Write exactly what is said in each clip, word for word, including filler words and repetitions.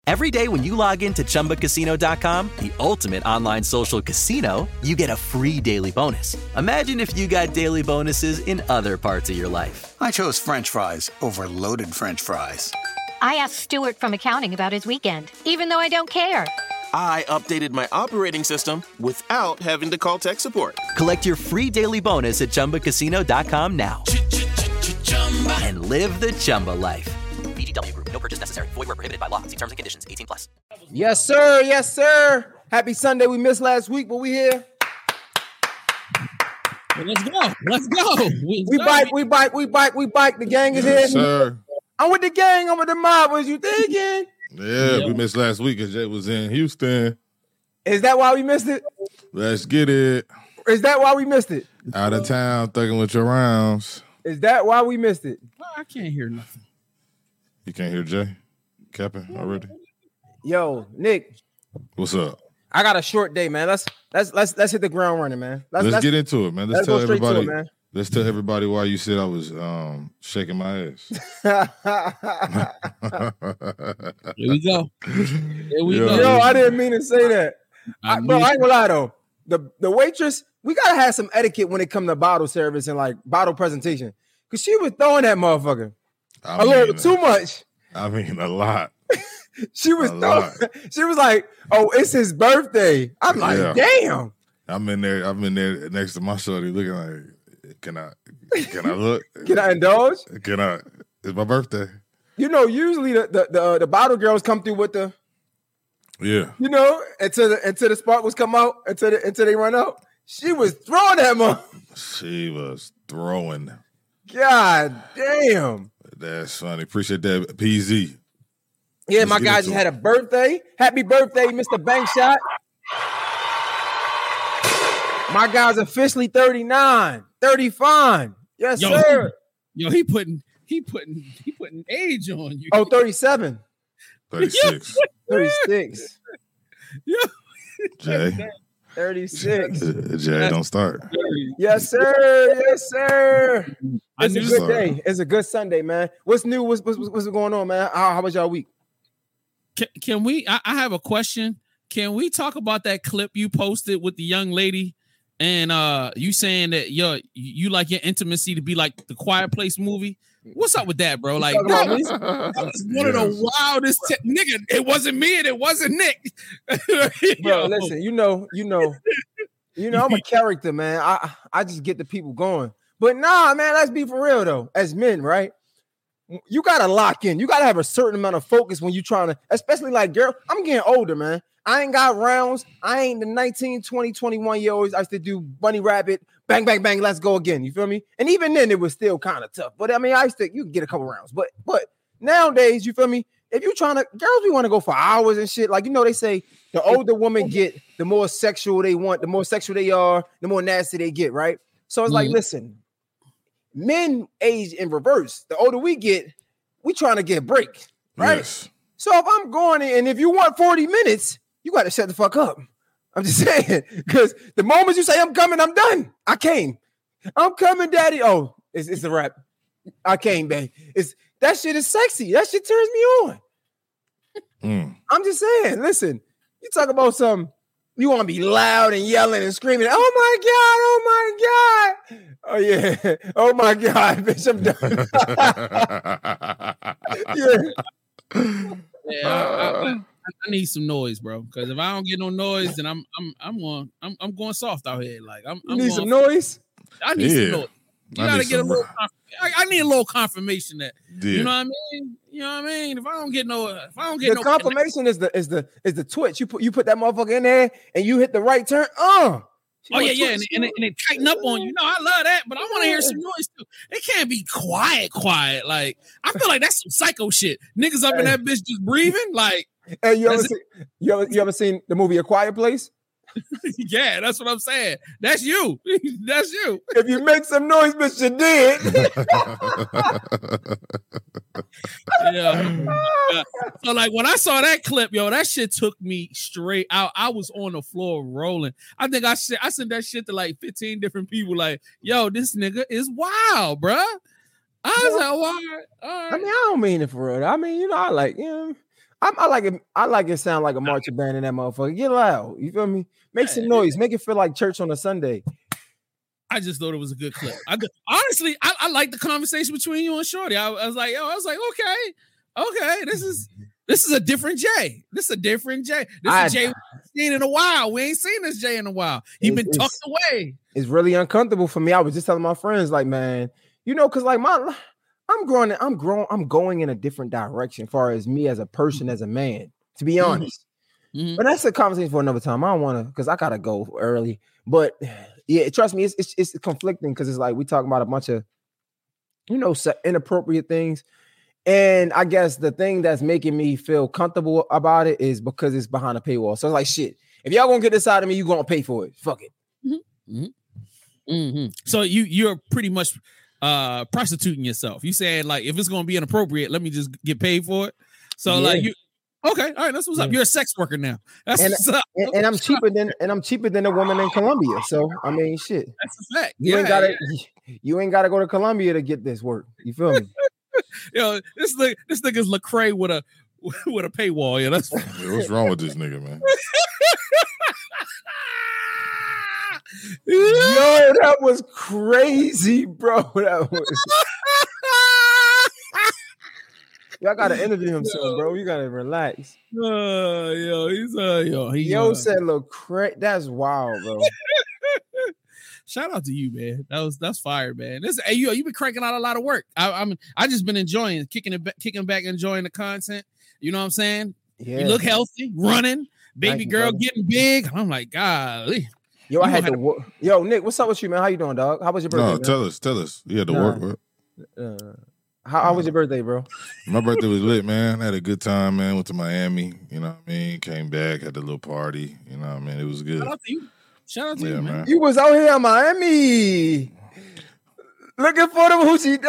Every day when you log into Chumba Casino dot com, the ultimate online social casino, you get a free daily bonus. Imagine if you got daily bonuses in other parts of your life. I chose French fries over loaded French fries. I asked Stuart from accounting about his weekend, even though I don't care. I updated my operating system without having to call tech support. Collect your free daily bonus at Chumba Casino dot com now. And live the Chumba life. V G W Group. No purchase necessary. Void where prohibited by law. See terms and conditions. eighteen plus. Yes, sir. Yes, sir. Happy Sunday. We missed last week, but we here. Well, let's go. Let's go. We, we bike. We bike. We bike. We bike. The gang is yes, here. Sir. I'm with the gang. I'm with the mob. What you thinking? Yeah, yeah, we missed last week because Jay was in Houston. Is that why we missed it? Let's get it. Is that why we missed it? Out of town, thugging with your rounds. Is that why we missed it? I can't hear nothing. You can't hear Jay? Capping already? Yo, Nick. What's up? I got a short day, man. Let's let's let's let's hit the ground running, man. Let's, let's, let's get into it, man. Let's, let's tell everybody. It, man. Let's tell everybody why you said I was um, shaking my ass. Here we go. Here we Yo, go. Yo, I didn't mean to say that. I, I bro, I ain't gonna lie though. The the waitress, we gotta have some etiquette when it comes to bottle service and like bottle presentation. Cause she was throwing that motherfucker I a mean, little too much. I mean a lot. She was a throwing, lot. She was like, "Oh, it's his birthday." I'm like, yeah. "Damn." I'm in there. I'm in there next to my shorty, looking like, "Can I? Can I look? Can I indulge? Can I? It's my birthday." You know, usually the the the, uh, the bottle girls come through with the, yeah, you know, until the until the sparkles come out, until the, until they run out. She was throwing that mother. She was throwing. God damn. That's funny. Appreciate that, P Z. Yeah, Let's my guy just had a birthday. Happy birthday, Mister Bankshot. My guy's officially thirty-nine. thirty-five. Yes, yo, sir. He, yo, he putting he putting he putting age on you. Oh, thirty-seven. thirty-six. thirty-six. Yeah. Jay. thirty-six. Jay, don't start. Yes, sir. Yes, sir. It's a good sorry. day. It's a good Sunday, man. What's new? What's what's, what's going on, man? How, how was y'all week? Can, can we? I, I have a question. Can we talk about that clip you posted with the young lady and uh you saying that yo you like your intimacy to be like the Quiet Place movie? What's up with that, bro? Like that was, that was one yes. of the wildest t- nigga. It wasn't me and it wasn't Nick. Bro, listen, you know, you know, you know, I'm a character, man. I I just get the people going. But nah, man, let's be for real though. As men, right? You gotta lock in. You gotta have a certain amount of focus when you're trying to, especially like girl. I'm getting older, man. I ain't got rounds. I ain't the nineteen, twenty, twenty-one year olds. I used to do bunny rabbit, bang, bang, bang, let's go again. You feel me? And even then, it was still kind of tough. But I mean, I used to, you can get a couple rounds. But but nowadays, you feel me? If you trying to, girls, we want to go for hours and shit. Like, you know, they say the older women get, the more sexual they want, the more sexual they are, the more nasty they get, right? So it's mm-hmm. like, listen, men age in reverse. The older we get, we trying to get a break, right? Yes. So if I'm going in, and if you want forty minutes, you got to shut the fuck up. I'm just saying, because the moment you say I'm coming, I'm done. I came. I'm coming, daddy. Oh, it's, it's a wrap. I came, babe. It's that shit is sexy. That shit turns me on. Mm. I'm just saying, listen, you talk about some, you want to be loud and yelling and screaming. Oh my God, oh my God. Oh yeah. Oh my God, bitch, I'm done. yeah. Yeah, I, I, I need some noise, bro. Because if I don't get no noise, then I'm I'm I'm going I'm I'm going soft out here. Like I'm, I'm you need going, some noise. I need yeah. some noise. You I gotta get some, a little. I, I need a little confirmation that yeah. you know what I mean. You know what I mean. If I don't get no, if I don't get the no confirmation is the is the is the twitch. You put you put that motherfucker in there and you hit the right turn. Uh She oh yeah, yeah, and, and, it, and it tighten up on you. No, I love that, but I want to hear some noise too. It can't be quiet, quiet. Like I feel like that's some psycho shit. Niggas up in that bitch just breathing. Like, hey, you ever seen, you ever you ever seen the movie A Quiet Place? Yeah, that's what I'm saying. That's you. That's you. If you make some noise, bitch, you did. yeah. yeah. So like when I saw that clip, yo, that shit took me straight out. I was on the floor rolling. I think I said I sent that shit to like fifteen different people. Like, yo, this nigga is wild, bruh. I was like, all right, all right. I mean, I don't mean it for real. I mean, you know, I like, you know, I, I like it. I like it. Sound like a marching band in that motherfucker. Get loud. You feel me? Make some noise. Make it feel like church on a Sunday. I just thought it was a good clip. I honestly, I, I like the conversation between you and Shorty. I, I was like, yo, I was like, okay, okay, this is this is a different Jay. This is a different Jay. This I, is Jay we ain't seen in a while. We ain't seen this Jay in a while. He been tucked away. It's really uncomfortable for me. I was just telling my friends, like, man, you know, because like my, I'm growing, I'm growing, I'm going in a different direction as far as me as a person, as a man. To be honest, mm-hmm. But that's a conversation for another time. I don't want to, because I gotta go early. But yeah, trust me, it's it's, it's conflicting because it's like we talking about a bunch of, you know, inappropriate things. And I guess the thing that's making me feel comfortable about it is because it's behind a paywall. So it's like, shit, if y'all gonna get this out of me, you gonna pay for it. Fuck it. Mm-hmm. Mm-hmm. Mm-hmm. So you you're pretty much uh prostituting yourself. You saying like, if it's gonna be inappropriate, let me just get paid for it. So yeah. like you. Okay, all right, that's what's yeah. up. You're a sex worker now. That's and, what's up. And, and I'm cheaper than and I'm cheaper than a woman in Colombia. So I mean, shit. That's a fact. You yeah, ain't gotta yeah. you ain't gotta go to Colombia to get this work. You feel me? Yo, this nigga, this nigga's Lecrae with a with a paywall. Yeah, that's yeah, what's wrong with this nigga, man? Yo, that was crazy, bro. That was. Y'all gotta interview him soon, bro. You gotta relax. Uh, yo, he's uh, yo, he, yo uh, said, "Look, cra- that's wild, bro." Shout out to you, man. That was that's fire, man. This, hey, you, you been cranking out a lot of work. I, I'm, I just been enjoying kicking it, kicking back, enjoying the content. You know what I'm saying? Yeah. You look healthy, running, baby Thank girl you, getting big. I'm like, golly. Yo, you I had to. Wo- yo, Nick, what's up with you, man? How you doing, dog? How was your birthday? No, man? tell us, tell us. You had to nah. work. Uh, how, how was your birthday, bro? My birthday was lit, man. I had a good time, man. Went to Miami, you know what I mean? Came back, had a little party, you know what I mean? It was good. Shout out to you. Shout out to yeah, you, man. man. You was out here in Miami looking for the hoochie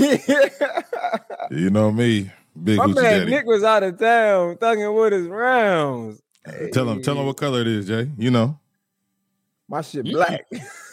daddy. You know me, big My hoochie man daddy. Nick was out of town, thugging with his rounds. Hey. Tell him, tell him what color it is, Jay. You know. My shit black.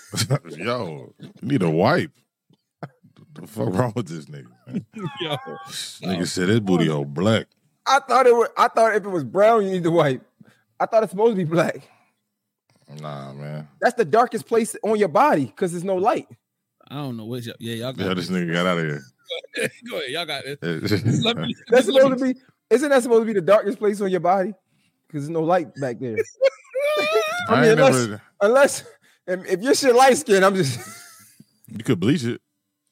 Yo, you need a wipe. The fuck wrong with this nigga? Man? Yo, nigga said his booty hole black. I thought it was. I thought if it was brown, you need to wipe. I thought it's supposed to be black. Nah, man. That's the darkest place on your body because there's no light. I don't know what. Yeah, y'all got. Yeah, this nigga got out of here. Go ahead, y'all got it. Let me, That's supposed to be. Isn't that supposed to be the darkest place on your body? Because there's no light back there. I, I mean, unless, never... unless if your shit light skin, I'm just. You could bleach it.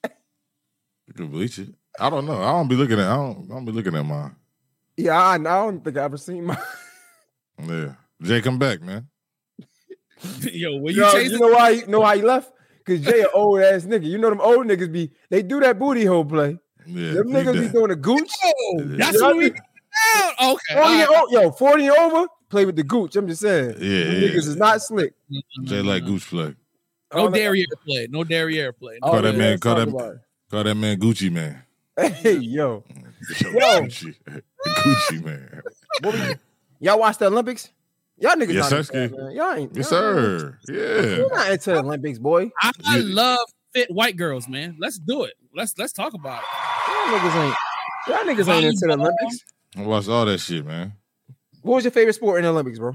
You could bleach it. I don't know. I don't be looking at. I don't. I don't be looking at mine. Yeah, I, I don't think I ever seen mine. Yeah, Jay, come back, man. Yo, when you Yo, chase you know why? You know how he left? Because Jay an old ass nigga. You know them old niggas be. They do that booty hole play. Yeah, them niggas be doing the gooch. Oh, that's what we. Oh, okay. forty and right. o- yo, forty and over, play with the gooch. I'm just saying. Yeah, them yeah. Niggas is not slick. Jay like gooch play. No derrière play. No derrière play. No call that derrière. man. Call that. Call that man Gucci man. Hey yo, yo, yo. Gucci, Gucci man. What we, y'all watch the Olympics? Y'all niggas yes, not sir, into that, man. Y'all ain't. Yes, y'all sir. Ain't, yeah. You're not into the Olympics, boy. I, I love fit white girls, man. Let's do it. Let's let's talk about it. Y'all niggas ain't. Y'all niggas ain't into the Olympics. I watched all that shit, man. What was your favorite sport in the Olympics, bro?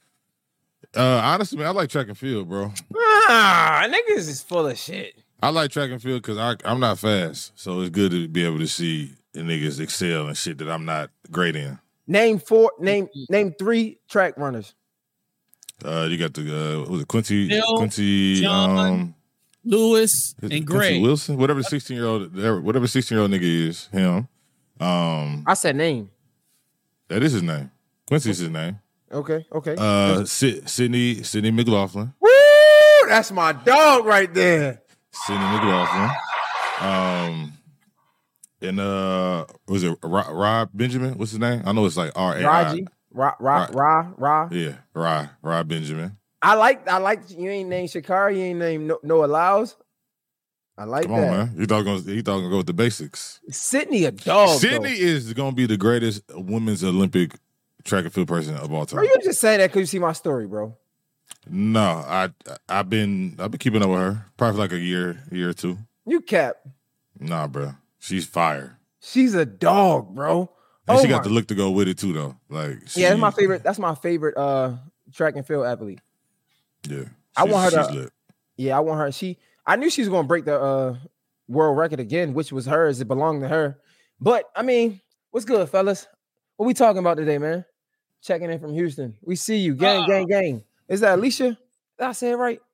Uh, honestly, man, I like track and field, bro. Ah, niggas is full of shit. I like track and field because I'm not fast, so it's good to be able to see the niggas excel and shit that I'm not great in. Name four. Name name three track runners. Uh, you got the uh, what was it Quincy Bill, Quincy John, um, Lewis and Quincy Gray Wilson, whatever the sixteen year old, whatever sixteen year old nigga is, him. Um, I said name. That is his name. Quincy's his name. Okay, okay. Uh, Sid, Sydney Sydney McLaughlin. Woo! That's my dog right there. Sydney McLaughlin. Um, and uh, was it Rob, Rob Benjamin? What's his name? I know it's like R A I. Raji. Ra Ra Ra Ra. Yeah, Ra Rob Benjamin. I like I like you ain't named Shakari, you ain't named no- Noah Lyles. I like Come that. on, man. You thought gonna you thought gonna go with the basics. Sydney a dog. Sydney though. is gonna be the greatest women's Olympic track and field person of all time. Bro, you just say that because you see my story, bro. No, I I've been I've been keeping up with her probably for like a year, year or two. You cap. Nah, bro, she's fire. She's a dog, bro. And Oh she got my- the look to go with it too, though. Like, she, Yeah, that's my favorite. That's my favorite uh track and field athlete. Yeah, I want her she's to. lit. Yeah, I want her. She. I knew she was going to break the uh world record again, which was hers. It belonged to her. But I mean, what's good, fellas? What we talking about today, man? Checking in from Houston. We see you, gang, Uh, gang, gang. Is that Alicia? Did I say it right?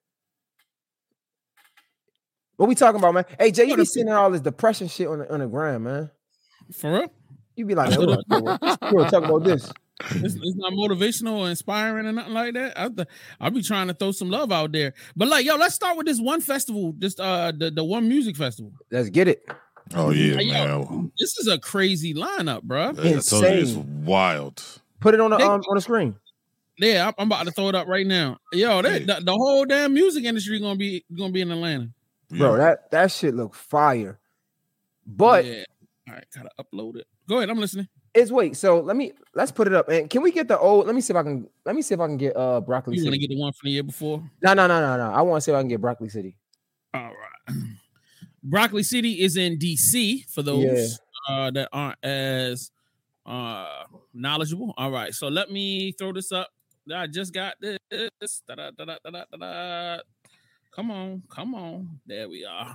What we talking about, man? Hey, Jay, you be sending all this depression shit on the on the gram, man. For real? You be like, hey, we'll talk about this. It's, it's not motivational or inspiring or nothing like that. I th- I'll be trying to throw some love out there. But like, yo, let's start with this one festival, this uh the, the one music festival. Let's get it. Oh yeah, Hey, yo, man. this is a crazy lineup, bro. I told you, it's Insane. wild. Put it on the They- um, on the screen. Yeah, I'm, I'm about to throw it up right now. Yo, that, Hey. the, the whole damn music industry gonna be gonna be in Atlanta. Bro, Yeah. that that shit look fire. But yeah. All right, gotta upload it. Go ahead, I'm listening. it's wait. So let me let's put it up. And can we get the old? Let me see if I can. Let me see if I can get uh Broccoli You want to City. get the one from the year before? No, no, no, no, no. I want to see if I can get Broccoli City. All right. Broccoli City is in D C for those uh, that aren't as uh, knowledgeable. All right, so let me throw this up. I just got this. Da-da, da-da, da-da, da-da. Come on, come on. There we are.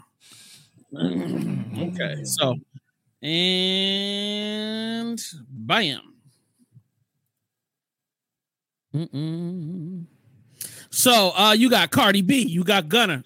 Okay, so and bam. Mm-mm. So uh, you got Cardi B, you got Gunna.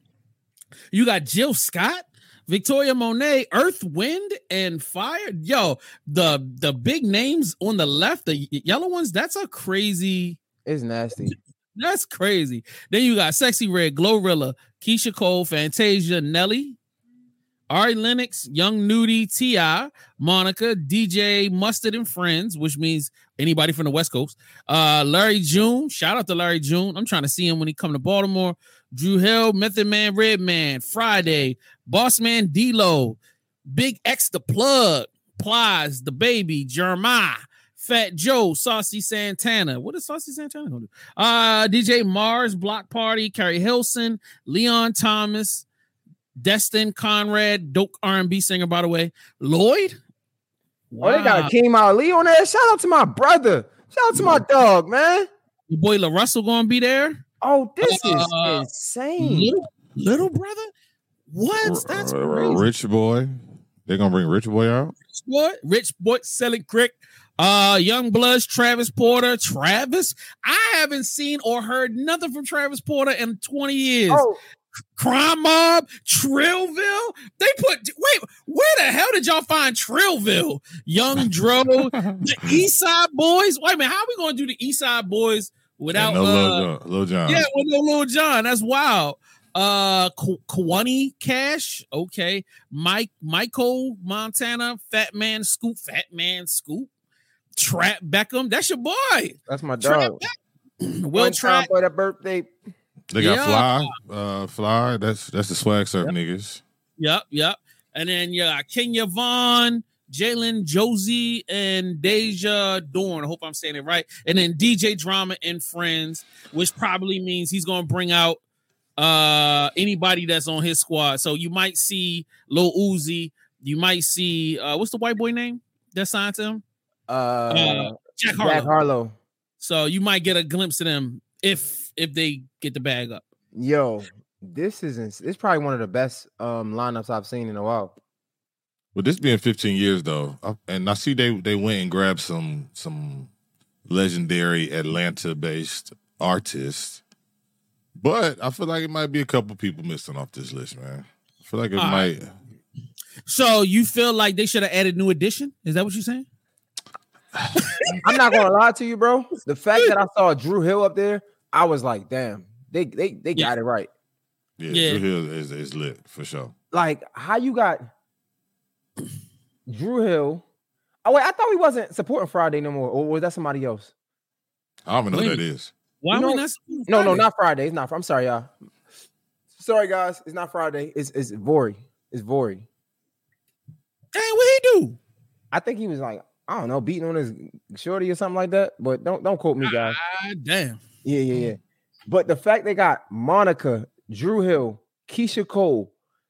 You got Jill Scott, Victoria Monet, Earth, Wind, and Fire. Yo, the the big names on the left, the yellow ones, that's a crazy. It's nasty. That's crazy. Then you got Sexy Red, Glorilla, Keisha Cole, Fantasia, Nelly, Ari Lennox, Young Nudie, T I, Monica, D J Mustard and Friends, which means anybody from the West Coast. Uh, Larry June, shout out to Larry June. I'm trying to see him when he come to Baltimore. Drew Hill, Method Man, Redman, Friday, Boss Man, D-Lo, Big X the Plug, Plies, The Baby, Jeremiah, Fat Joe, Saucy Santana. What is Saucy Santana gonna do? Uh, D J Mars, Block Party, Carrie Hilson, Leon Thomas, Destin Conrad, dope R and B singer, by the way. Lloyd. Oh, they got a King Ali on there. Shout out to my brother. Shout out to my dog, man. Your boy La Russell gonna be there. Oh, this Uh, is insane. Little, little brother. What? That's R- r- crazy. Rich Boy. They're gonna bring Rich Boy out. Rich boy, Rich Boy, Selling Crick, uh, Young Bloods, Travis Porter, Travis. I haven't seen or heard nothing from Travis Porter in twenty years. Oh, Crime Mob, Trillville. They put wait, where the hell did y'all find Trillville? Young Dro, the East Side Boys. Wait a minute, how are we gonna do the East Side Boys without And no uh, Lil Jon. Lil Jon. yeah, with no Lil Jon? That's wild. Uh, K- Kwani Cash, okay. Mike, Michael Montana, Fat Man Scoop, Fat Man Scoop, Trap Beckham. That's your boy. that's my Trap dog. Will One time Trap. for that birthday. They got Yeah. Fly. Uh, Fly. That's that's the swag surf niggas. Yep, yep. And then you got Kenya Vaughn, Jalen Josie, and Deja Dorn. I hope I'm saying it right. And then D J Drama and Friends, which probably means he's gonna bring out uh anybody that's on his squad. So you might see Lil Uzi, you might see uh what's the white boy name that signed to him? Uh, Uh, Jack Harlow. Jack Harlow. So you might get a glimpse of them if if they get the bag up. Yo, this is ins- this is probably one of the best um lineups I've seen in a while. With this being fifteen years though, I, and I see they they went and grabbed some some legendary Atlanta based artists, but I feel like it might be a couple people missing off this list, man. I feel like it All might. So you feel like they should have added New Edition? Is that what you're saying? I'm not gonna lie to you, bro. The fact that I saw Drew Hill up there, I was like, damn, they they they Yeah. got it right. Yeah, Yeah. Drew Hill is, is lit for sure. Like, how you got Drew Hill? Oh wait, I thought he wasn't supporting Friday no more, or was that somebody else? I don't even know Wait. what that is. Why You we know- not? No, no, not Friday. It's not. I'm sorry, y'all. Sorry, guys. It's not Friday. It's it's Vori. It's Vori. Dang, what he do? I think he was like, I don't know, beating on his shorty or something like that. But don't don't quote me, guys. Ah, damn. Yeah, yeah, yeah. But the fact they got Monica, Drew Hill, Keisha Cole,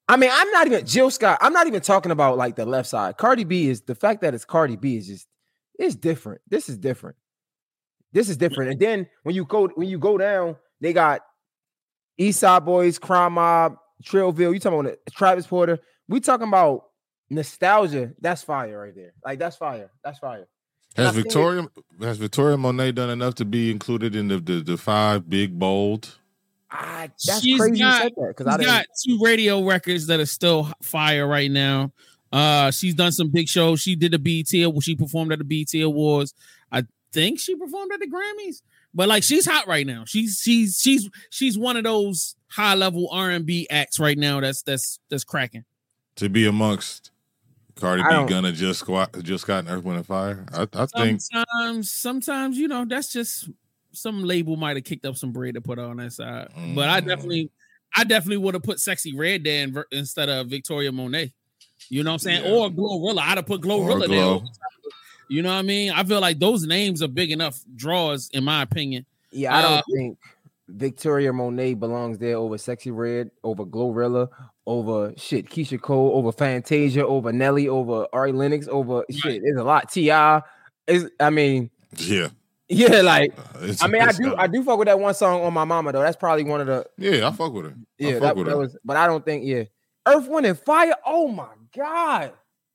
I mean, I'm not even Jill Scott. I'm not even talking about like the left side. Cardi B is the fact that it's Cardi B is just it's different. This is different. This is different. And then when you go when you go down, they got East Side Boys, Crime Mob, Trillville. You talking about Travis Porter? We talking about nostalgia. That's fire right there. Like that's fire. That's fire. Has Victoria has Victoria Monet done enough to be included in the the, the five big bold? Ah, that's she's crazy got, you said that because I got two radio records that are still fire right now. Uh, she's done some big shows. She did the B E T. She performed at the B E T Awards. I think she performed at the Grammys. But like she's hot right now. She's she's she's she's one of those high level R and B acts right now. That's that's that's cracking. To be amongst Cardi B, Gunna, Just Squat, Just Scott, and Earth, Wind and Fire. I, I think sometimes sometimes you know that's just. Some label might have kicked up some bread to put on that side, mm. but I definitely, I definitely would have put Sexy Red there in, instead of Victoria Monet. You know what I'm saying? Yeah. Or Glorilla. I'd have put Glorilla there. You know what I mean? I feel like those names are big enough draws, in my opinion. Yeah, I don't uh, think Victoria Monet belongs there over Sexy Red, over Glorilla, over shit, Keisha Cole, over Fantasia, over Nelly, over Ari Lennox, over right. shit. There's a lot. T I is, I mean, yeah. Yeah, like uh, I mean, I do, I do fuck with that one song on My Mama though. That's probably one of the. Yeah, I fuck with her. I yeah, fuck that, with that her. was, but I don't think. Yeah, Earth, Wind and Fire. Oh my god.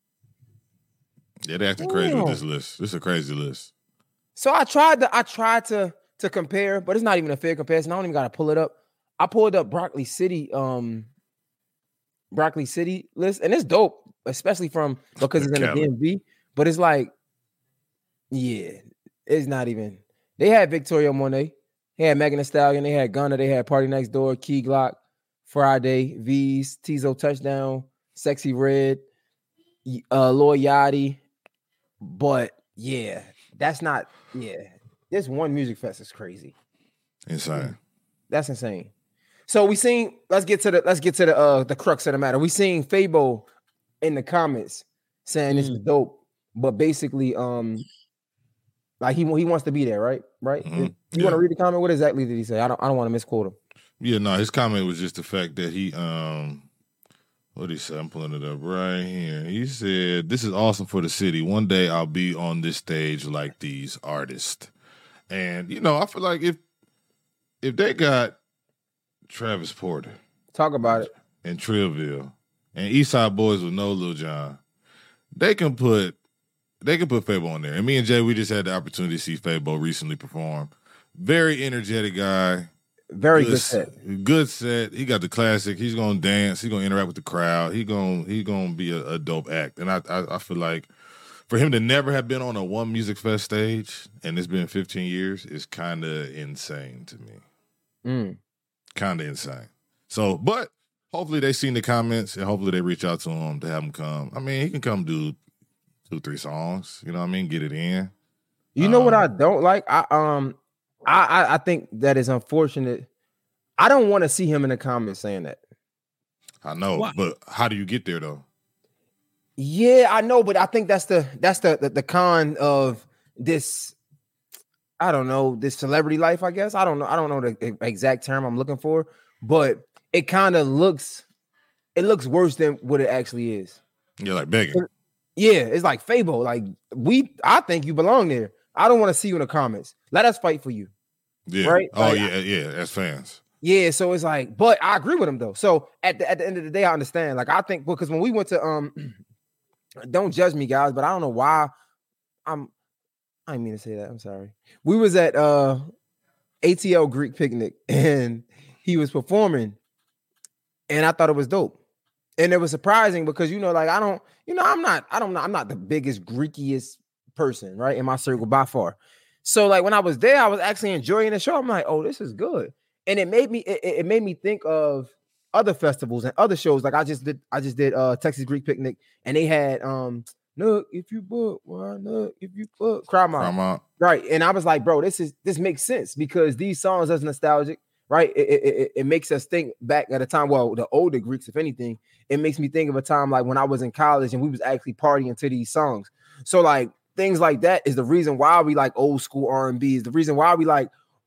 Yeah, they acting crazy with this list. This is a crazy list. So I tried to, I tried to to compare, but it's not even a fair comparison. I don't even got to pull it up. I pulled up Broccoli City, um, Broccoli City list, and it's dope, especially from because it's in the D M V. But it's like, yeah. It's not even. They had Victoria Monet. They had Megan Thee Stallion. They had Gunna. They had Party Next Door, Key Glock, Friday, V's, Tizo Touchdown, Sexy Red, uh, Lil Yachty. But yeah, that's not. Yeah, this one music fest is crazy. Insane. That's insane. So we seen. Let's get to the. Let's get to the. Uh, the crux of the matter. We seen Fabo in the comments saying mm. this is dope, but basically, um. Like he he wants to be there, right? Right. Mm-hmm. You yeah. want to read the comment? What exactly did he say? I don't I don't want to misquote him. Yeah, no, his comment was just the fact that he um what did he say? I'm pulling it up right here. He said, "This is awesome for the city. One day I'll be on this stage like these artists." And you know, I feel like if if they got Travis Porter, talk about it, and Trillville, and East Side Boys with no Lil Jon, they can put. They can put Fabo on there. And me and Jay, we just had the opportunity to see Fabo recently perform. Very energetic guy. Very good, good set. Good set. He got the classic. He's gonna dance. He's gonna interact with the crowd. He gonna he gonna be a, a dope act. And I, I I feel like for him to never have been on a One Music Fest stage, and it's been fifteen years, is kind of insane to me. Mm. Kind of insane. So, but hopefully they seen the comments and hopefully they reach out to him to have him come. I mean, he can come do two, three songs, you know what I mean? Get it in. You know um, what I don't like? I um I I think that is unfortunate. I don't want to see him in the comments saying that. I know, what? But how do you get there though? Yeah, I know, but I think that's the that's the, the the con of this. I don't know, this celebrity life, I guess. I don't know. I don't know the exact term I'm looking for, but it kind of looks it looks worse than what it actually is. You're like begging. Yeah, it's like Fabo. Like we, I think you belong there. I don't want to see you in the comments. Let us fight for you. Yeah. Right. Oh like, yeah, yeah. As fans. Yeah. So it's like, but I agree with him though. So at the at the end of the day, I understand. Like I think because when we went to um, don't judge me, guys, but I don't know why I'm. I didn't mean to say that. I'm sorry. We was at uh A T L Greek Picnic and he was performing, and I thought it was dope. And it was surprising because, you know, like, I don't, you know, I'm not, I don't know, I'm not the biggest, Greekiest person, right, in my circle by far. So, like, when I was there, I was actually enjoying the show. I'm like, oh, this is good. And it made me, it, it made me think of other festivals and other shows. Like, I just did, I just did uh Texas Greek Picnic, and they had, um, look, if you book, why look, if you book, Crime Out. Right. And I was like, bro, this is, this makes sense because these songs are nostalgic. Right, it, it, it makes us think back at a time. Well, the older Greeks, if anything, it makes me think of a time like when I was in college and we was actually partying to these songs. So, like things like that is the reason why we like old school R and B. Is the reason why we like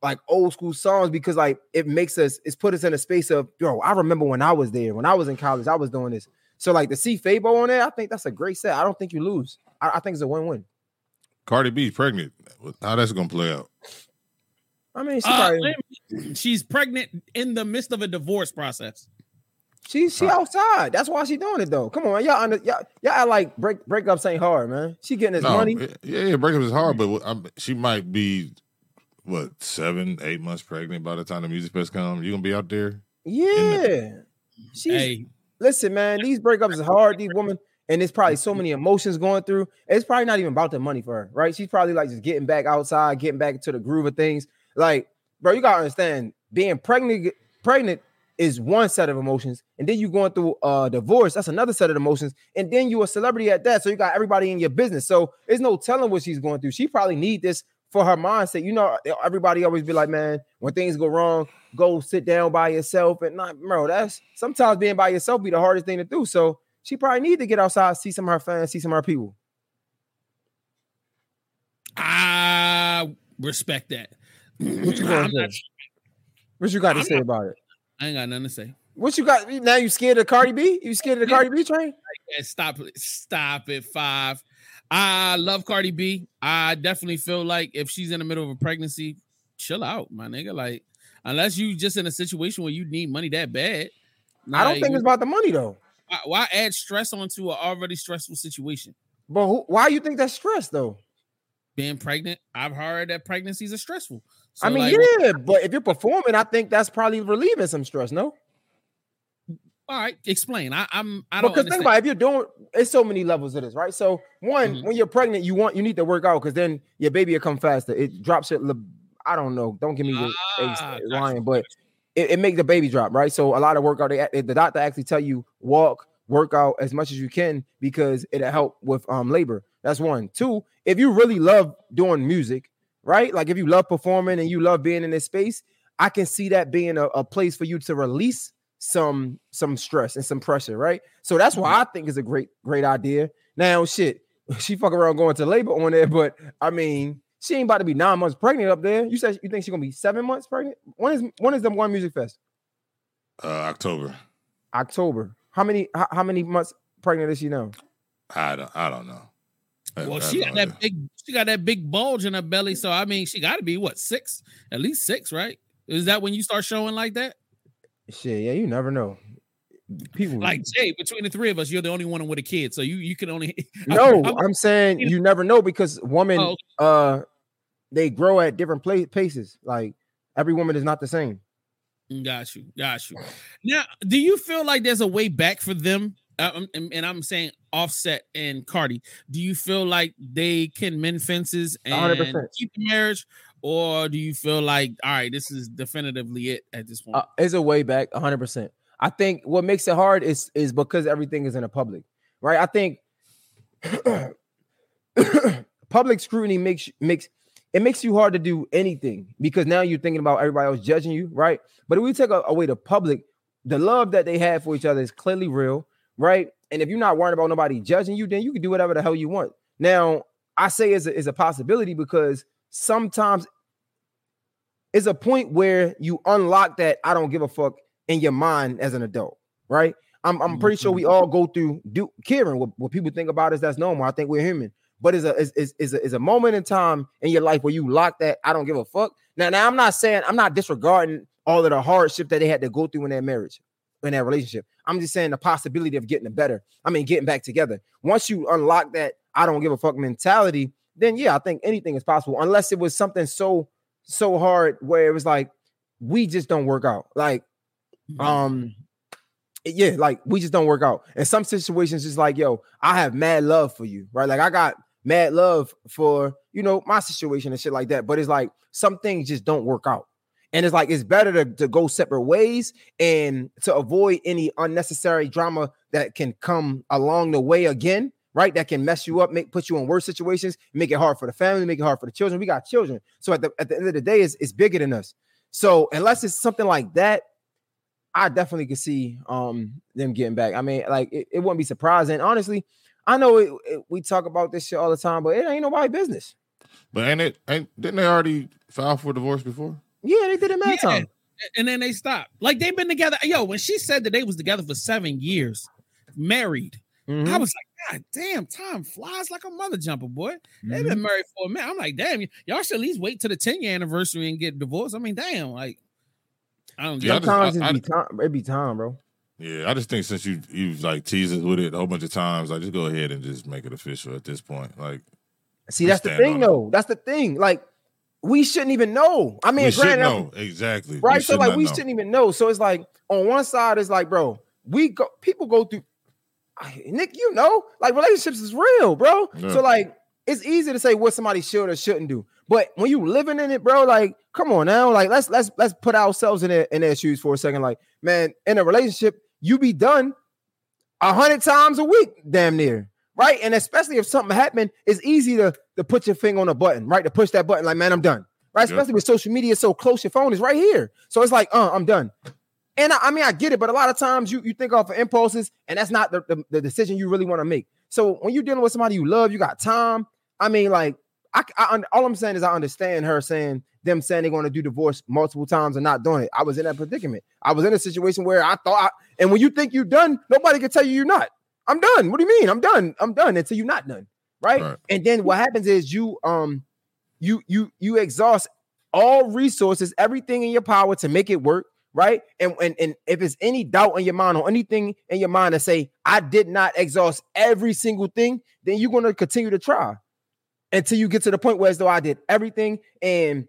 like old school songs because like it makes us, it's put us in a space of, yo, I remember when I was there, when I was in college, I was doing this. So like to see Fabo on there, I think that's a great set. I don't think you lose. I, I think it's a win-win. Cardi B pregnant. How that's gonna play out? I mean, she Uh, probably, she's pregnant in the midst of a divorce process. she she outside. That's why she doing it though. Come on, y'all, under, y'all, y'all act like break breakups ain't hard, man. She getting this No, money. yeah, yeah, breakup is hard, but I'm, she might be what seven, eight months pregnant by the time the music fest comes. You gonna be out there? Yeah, she's Hey, listen, man. These breakups is hard. These women, and there's probably so many emotions going through. It's probably not even about the money for her, right? She's probably like just getting back outside, getting back into the groove of things. Like, bro, you gotta understand, being pregnant, pregnant is one set of emotions, and then you going through a divorce, that's another set of emotions, and then you a celebrity at that, so you got everybody in your business. So there's no telling what she's going through. She probably need this for her mindset. You know, everybody always be like, man, when things go wrong, go sit down by yourself. And not, bro, that's sometimes being by yourself be the hardest thing to do. So she probably need to get outside, see some of her fans, see some of her people. I respect that. What you gonna say? Not, What you got to I'm say not, about it? I ain't got nothing to say. What you got? Now you scared of Cardi B? You scared of the Cardi B train? Yeah, stop it. Stop it. Five. I love Cardi B. I definitely feel like if she's in the middle of a pregnancy, chill out, my nigga. Like, unless you just in a situation where you need money that bad. I don't like, think it's about the money though. Why, why add stress onto an already stressful situation? But who, why you think that's stress though? Being pregnant, I've heard that pregnancies are stressful. So I mean, like, yeah, but if you're performing, I think that's probably relieving some stress, no? all right, explain. I, I'm. I don't. Because understand. think about it, if you're doing, it's so many levels of this, right? So one, Mhm. when you're pregnant, you want you need to work out because then your baby will come faster. It drops it. I don't know. Don't give me the Ah, eggs lying, but it, it makes the baby drop, right? So a lot of workout. They, the doctor actually tell you walk, work out as much as you can because it'll help with um labor. That's one. Two, if you really love doing music, right? Like if you love performing and you love being in this space, I can see that being a, a place for you to release some some stress and some pressure, right? So that's why I think it's a great great idea. Now, shit, she fuck around going to labor on there, but I mean, she ain't about to be nine months pregnant up there. You said you think she's gonna be seven months pregnant? When is when is the One Music Fest? Uh, October. October. How many how, how many months pregnant is she now? I don't. I don't know. I, Well, I she got no that idea. big. She got that big bulge in her belly. So I mean, she got to be what six? At least six, right? Is that when you start showing like that? Shit, yeah, you never know. People Like Jay, between the three of us, you're the only one with a kid, so you you can only. no, I'm- I'm saying you never know because women Oh, uh they grow at different pla- paces. Like every woman is not the same. Got you, got you. Now, do you feel like there's a way back for them? Um, and, and I'm saying Offset and Cardi. Do you feel like they can mend fences and one hundred percent. keep the marriage, or do you feel like, all right, this is definitively it at this point? Uh, it's a way back, one hundred percent. I think what makes it hard is is because everything is in the public, right? I think public scrutiny makes makes it makes you hard to do anything because now you're thinking about everybody else judging you, right? But if we take a- away the public, the love that they have for each other is clearly real, right? And if you're not worried about nobody judging you, then you can do whatever the hell you want. Now, I say it's a, it's a possibility because sometimes it's a point where you unlock that I don't give a fuck in your mind as an adult, right? I'm, I'm pretty sure we all go through do Kieran, what, what people think about us, that's normal. I think we're human. But it's a is is is a, is a moment in time in your life where you lock that I don't give a fuck. Now, now I'm not saying I'm not disregarding all of the hardship that they had to go through in their marriage, in their relationship. I'm just saying the possibility of getting better. I mean, getting back together. Once you unlock that I don't give a fuck mentality, then yeah, I think anything is possible. Unless it was something so so hard where it was like we just don't work out. Like, um, yeah, like we just don't work out. In some situations, just like yo, I have mad love for you, right? Like I got mad love for, you know, my situation and shit like that. But it's like some things just don't work out. And it's like it's better to, to go separate ways and to avoid any unnecessary drama that can come along the way again, right? That can mess you up, make put you in worse situations, make it hard for the family, make it hard for the children. We got children. So at the at the end of the day, it's, it's bigger than us. So unless it's something like that, I definitely could see um them getting back. I mean, like it, it wouldn't be surprising. Honestly, I know it, it, we talk about this shit all the time, but it ain't nobody's business. But ain't it? Ain't didn't they already file for divorce before? Yeah, they did it mad Yeah. time. And then they stopped. Like they've been together. Yo, when she said that they was together for seven years, married, Mhm. I was like, God damn, time flies like a mother jumper, boy. They've Mhm. been married for a minute. I'm like, damn, y'all should at least wait to the ten year anniversary and get divorced. I mean, damn, like, I don't Yeah, I get just- Sometimes I- it be time. It be time, bro. Yeah, I just think since you you've like teased us with it a whole bunch of times, I just go ahead and just make it official at this point. Like, See, We that's the stand thing, on it. though. That's the thing. Like, we shouldn't even know. I mean, we should granted, know exactly, right? We So, should like, not we know. shouldn't even know. So it's like on one side, it's like, bro, we go. People go through. Nick, you know, like relationships is real, bro. Yeah. So like, it's easy to say what somebody should or shouldn't do, but when you living in it, bro, like, come on now, like, let's let's let's put ourselves in their in their shoes for a second. Like, man, in a relationship, you be done a hundred times a week, damn near. Right. And especially if something happened, it's easy to, to put your finger on a button, right? To push that button, like, man, I'm done. Right. Yep. Especially with social media so close, your phone is right here. So it's like, uh, I'm done. And I, I mean, I get it, but a lot of times you, you think off of impulses, and that's not the, the, the decision you really want to make. So when you're dealing with somebody you love, you got time. I mean, like, I, I all I'm saying is I understand her saying them saying they're going to do divorce multiple times and not doing it. I was in that predicament. I was in a situation where I thought, I, and when you think you're done, nobody can tell you you're not. I'm done. What do you mean? I'm done. I'm done until you're not done. Right? Right. And then what happens is you um you you you exhaust all resources, everything in your power to make it work, right? And and, and if it's any doubt in your mind or anything in your mind to say, I did not exhaust every single thing, then you're gonna continue to try until you get to the point where as though I did everything. And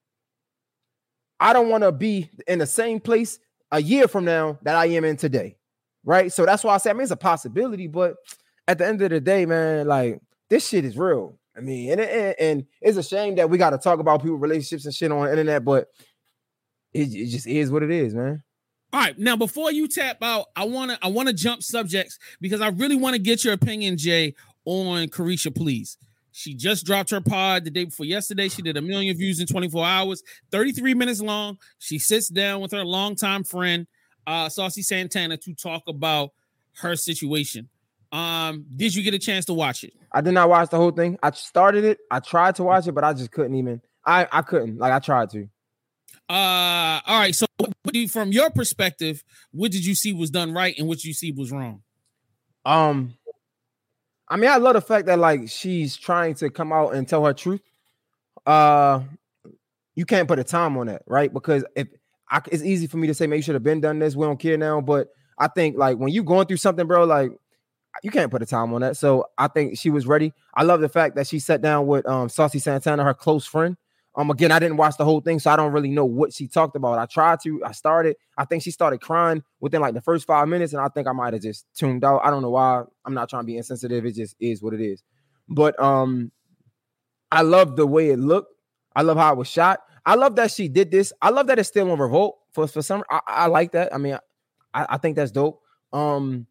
I don't want to be in the same place a year from now that I am in today. Right. So that's why I say, I mean, it's a possibility, but at the end of the day, man, like this shit is real. I mean, and, and, and it's a shame that we got to talk about people relationships and shit on the internet, but it, it just is what it is, man. All right, now before you tap out, I wanna I wanna jump subjects because I really want to get your opinion, Jay, on Caresha Please. She just dropped her pod the day before yesterday. She did a million views in twenty-four hours, thirty-three minutes long. She sits down with her longtime friend, uh, Saucy Santana, to talk about her situation. Um, did you get a chance to watch it? I did not watch the whole thing. I started it. I tried to watch it, but I just couldn't even. I, I couldn't. Like, I tried to. Uh, all right. So, what do you, from your perspective, what did you see was done right and what did you see was wrong? Um, I mean, I love the fact that like she's trying to come out and tell her truth. Uh, you can't put a time on that, right? Because if I, it's easy for me to say, man, you should have been done this. We don't care now, but I think like when you going through something, bro, like you can't put a time on that. So I think she was ready. I love the fact that she sat down with um Saucy Santana, her close friend. Um, again, I didn't watch the whole thing, so I don't really know what she talked about. I tried to, I started, I think she started crying within like the first five minutes, and I think I might have just tuned out. I don't know why. I'm not trying to be insensitive. It just is what it is. But um, I love the way it looked. I love how it was shot. I love that she did this. I love that it's still on Revolt for, for some. I, I like that. I mean, I, I think that's dope. Um,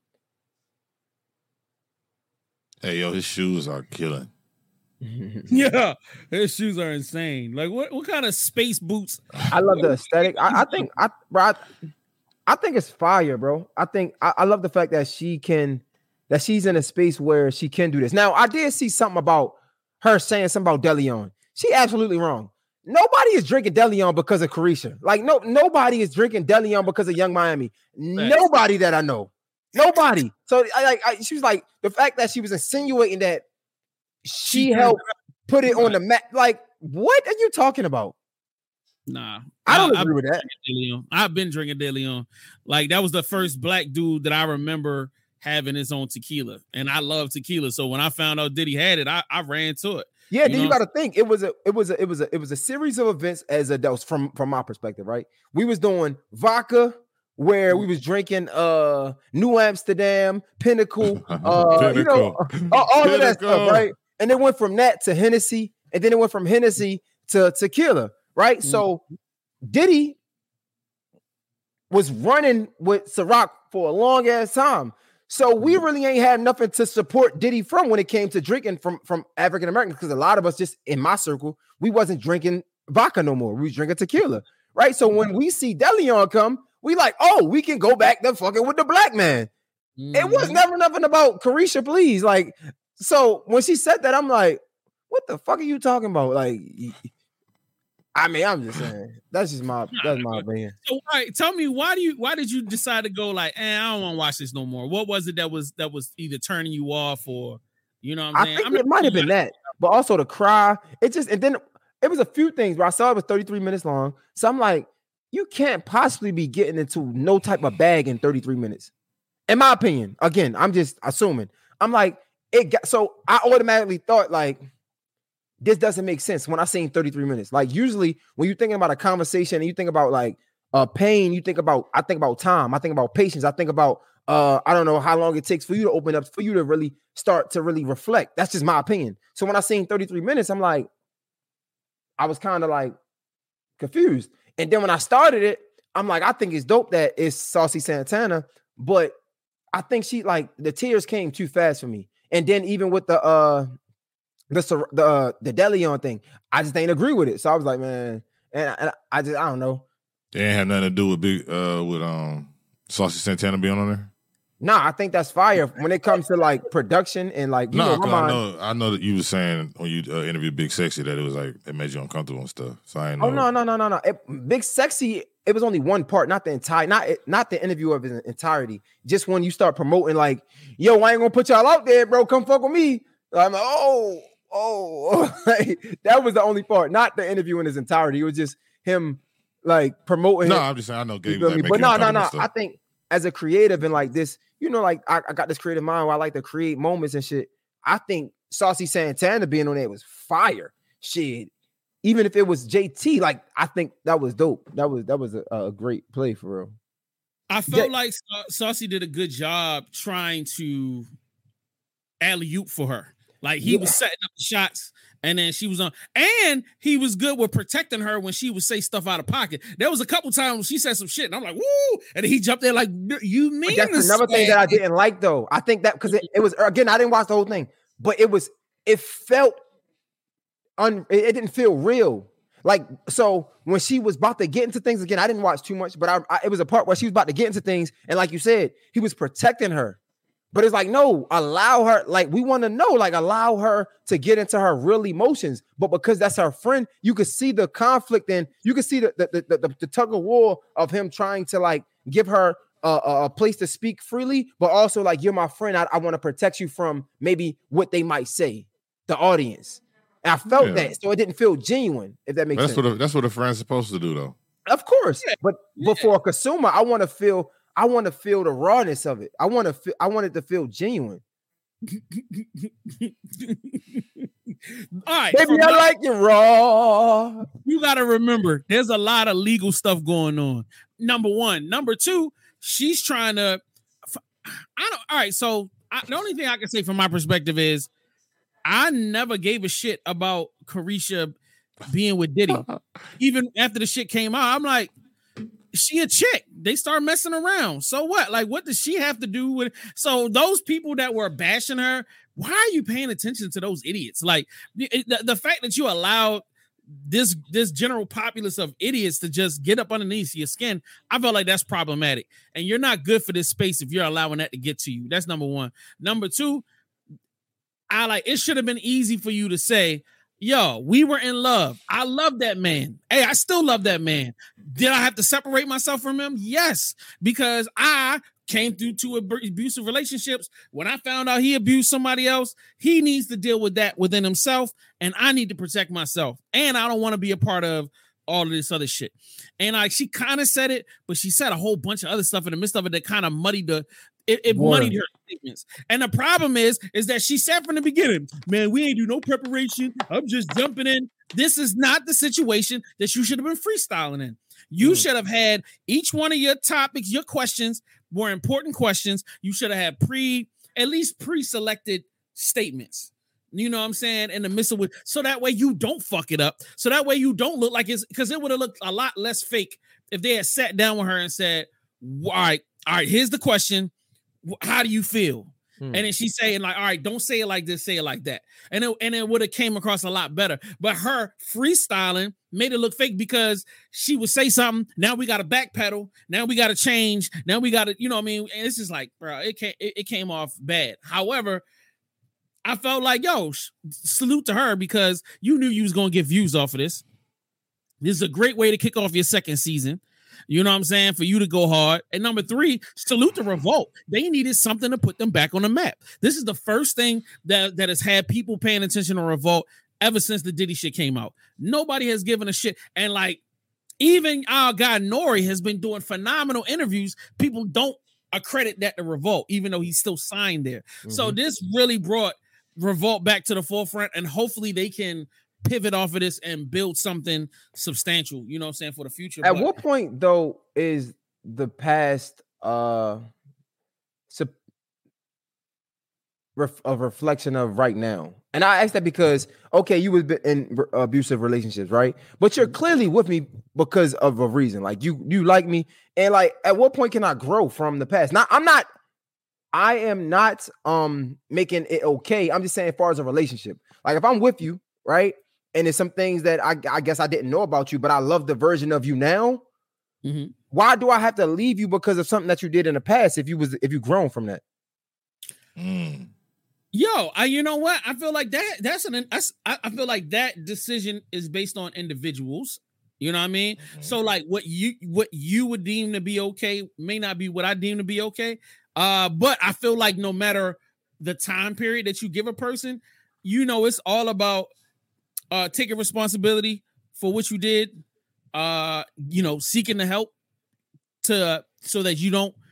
Hey, yo, his shoes are killing. Yeah, his shoes are insane. Like, what, what kind of space boots? I love the aesthetic. I, I think I, bro, I, I think it's fire, bro. I think I, I love the fact that she can, that she's in a space where she can do this. Now, I did see something about her saying something about DeLeon. She absolutely wrong. Nobody is drinking DeLeon because of Caresha. Like, no, nobody is drinking DeLeon because of Young Miami. Nobody that I know. Nobody. So I like I, she was like the fact that she was insinuating that she helped put it on the map. Like, what are you talking about? Nah, I don't I, agree with that. DeLeon. I've been drinking DeLeon. Like, that was the first black dude that I remember having his own tequila, and I love tequila. So when I found out Diddy had it, I, I ran to it. Yeah, You then you know? got to think it was a it was a it was a it was a series of events as adults from from my perspective, right? We was doing vodka, where we was drinking uh New Amsterdam, Pinnacle, uh you know, all, all of that stuff, right? And it went from that to Hennessy, and then it went from Hennessy to tequila, right? Mm-hmm. So Diddy was running with Ciroc for a long ass time. So we really ain't had nothing to support Diddy from when it came to drinking from, from African Americans, because a lot of us just in my circle, we wasn't drinking vodka no more. We was drinking tequila, right? So when we see DeLeon come, we like, oh, we can go back to fucking with the black man. Mm-hmm. It was never nothing about Caresha Please. Like, so when she said that, I'm like, what the fuck are you talking about? Like, I mean, I'm just saying. That's just my that's my opinion. So, all right, tell me why do you why did you decide to go like, eh, I don't want to watch this no more? What was it that was that was either turning you off or you know what I'm saying? I think I'm it might have been that, but also the cry. It just and then it was a few things where I saw it was thirty-three minutes long. So I'm like, you can't possibly be getting into no type of bag in thirty-three minutes. In my opinion, again, I'm just assuming. I'm like, it got so I automatically thought like this doesn't make sense when I seen thirty-three minutes. Like usually when you're thinking about a conversation and you think about like uh pain, you think about I think about time, I think about patience, I think about uh I don't know how long it takes for you to open up, for you to really start to really reflect. That's just my opinion. So when I seen thirty-three minutes, I'm like, I was kind of like confused. And then when I started it, I'm like, I think it's dope that it's Saucy Santana, but I think she like the tears came too fast for me. And then even with the uh the the uh, the DeLeon thing, I just ain't agree with it. So I was like, man, and, and I just I don't know. They ain't had nothing to do with big uh with um Saucy Santana being on there. Nah, I think that's fire when it comes to like production and like you no, know, I mind, know I know that you were saying when you uh, interviewed Big Sexy that it was like it made you uncomfortable and stuff. So I ain't know. Oh no no no no no! It, Big Sexy. It was only one part, not the entire, not not the interview of its entirety. Just when you start promoting, like, yo, I ain't gonna put y'all out there, bro. Come fuck with me. I'm like, oh, oh, like, that was the only part, not the interview in its entirety. It was just him, like, promoting. No, him. I'm just saying, I know Gabe was like, but no, no, no. I think as a creative and like this, you know, like I, I got this creative mind where I like to create moments and shit. I think Saucy Santana being on there was fire. Shit. Even if it was J T, like I think that was dope. That was that was a, a great play for real. I felt J- like Saucy did a good job trying to alley-oop for her. Like he yeah. was setting up the shots, and then she was on, and he was good with protecting her when she would say stuff out of pocket. There was a couple times when she said some shit, and I'm like, "Woo!" And he jumped there like, "You mean?" But that's another thing that I didn't like, though. I think that because it, it was again, I didn't watch the whole thing, but it was it felt. Un, it didn't feel real. Like, so when she was about to get into things again, I didn't watch too much, but I, I, it was a part where she was about to get into things. And like you said, he was protecting her. But it's like, no, allow her. Like, we want to know, like, allow her to get into her real emotions. But because that's her friend, you could see the conflict and you could see the, the, the, the, the tug of war of him trying to, like, give her a, a place to speak freely, but also, like, you're my friend. I, I want to protect you from maybe what they might say, the audience. And I felt yeah. that, so it didn't feel genuine. If that makes that's sense. What a, that's what a friend's supposed to do, though. Of course, yeah. but yeah. but for a consumer, I want to feel. I want to feel the rawness of it. I want to. Feel, I want it to feel genuine. All right, baby, I now, like it raw. You got to remember, there's a lot of legal stuff going on. Number one, number two, she's trying to. I don't. All right, so I, the only thing I can say from my perspective is. I never gave a shit about Caresha being with Diddy. Even after the shit came out, I'm like, she a chick. They start messing around. So what? Like, what does she have to do with it? So those people that were bashing her, why are you paying attention to those idiots? Like, the, the fact that you allowed this, this general populace of idiots to just get up underneath your skin, I felt like that's problematic. And you're not good for this space if you're allowing that to get to you. That's number one. Number two, I like it should have been easy for you to say, yo, we were in love. I love that man. Hey, I still love that man. Did I have to separate myself from him? Yes, because I came through two abusive relationships. When I found out he abused somebody else, he needs to deal with that within himself, and I need to protect myself. And I don't want to be a part of all of this other shit. And like she kind of said it, but she said a whole bunch of other stuff in the midst of it that kind of muddied the It, it muddied her statements. And the problem is, is that she said from the beginning, man, we ain't do no preparation. I'm just jumping in. This is not the situation that you should have been freestyling in. You mm. should have had each one of your topics, your questions, more important questions. You should have had pre, at least pre-selected statements. You know what I'm saying? In the midst of it. So that way you don't fuck it up. So that way you don't look like it's, because it would have looked a lot less fake if they had sat down with her and said, all right, all right, here's the question. How do you feel? Hmm. And then she's saying like, all right, don't say it like this, say it like that. And it, and it would have came across a lot better. But her freestyling made it look fake because she would say something. Now we got to backpedal. Now we got to change. Now we got to, you know what I mean? And it's just like, bro, it, came, it, it came off bad. However, I felt like, yo, sh- salute to her because you knew you was going to get views off of this. This is a great way to kick off your second season. You know what I'm saying? For you to go hard. And number three, salute the Revolt. They needed something to put them back on the map. This is the first thing that, that has had people paying attention to Revolt ever since the Diddy shit came out. Nobody has given a shit. And like, even our guy Nori has been doing phenomenal interviews. People don't accredit that to Revolt, even though he's still signed there. Mm-hmm. So this really brought Revolt back to the forefront, and hopefully they can pivot off of this and build something substantial, you know what I'm saying, for the future. At but, what point, though, is the past uh sub- ref- a reflection of right now? And I ask that because, okay, you was in re- abusive relationships, right? But you're clearly with me because of a reason. Like, you you like me, and like, at what point can I grow from the past? Now, I'm not, I am not um making it okay. I'm just saying, as far as a relationship, like if I'm with you, right? And there's some things that I, I guess I didn't know about you, but I love the version of you now. Mm-hmm. Why do I have to leave you because of something that you did in the past? If you was, if you grown from that, mm. yo, I, you know what? I feel like that. That's an. That's, I, I feel like that decision is based on individuals. You know what I mean? Mm-hmm. So like, what you what you would deem to be okay may not be what I deem to be okay. Uh, but I feel like no matter the time period that you give a person, you know, it's all about. Uh, taking responsibility for what you did, uh, you know, seeking the help to so that you don't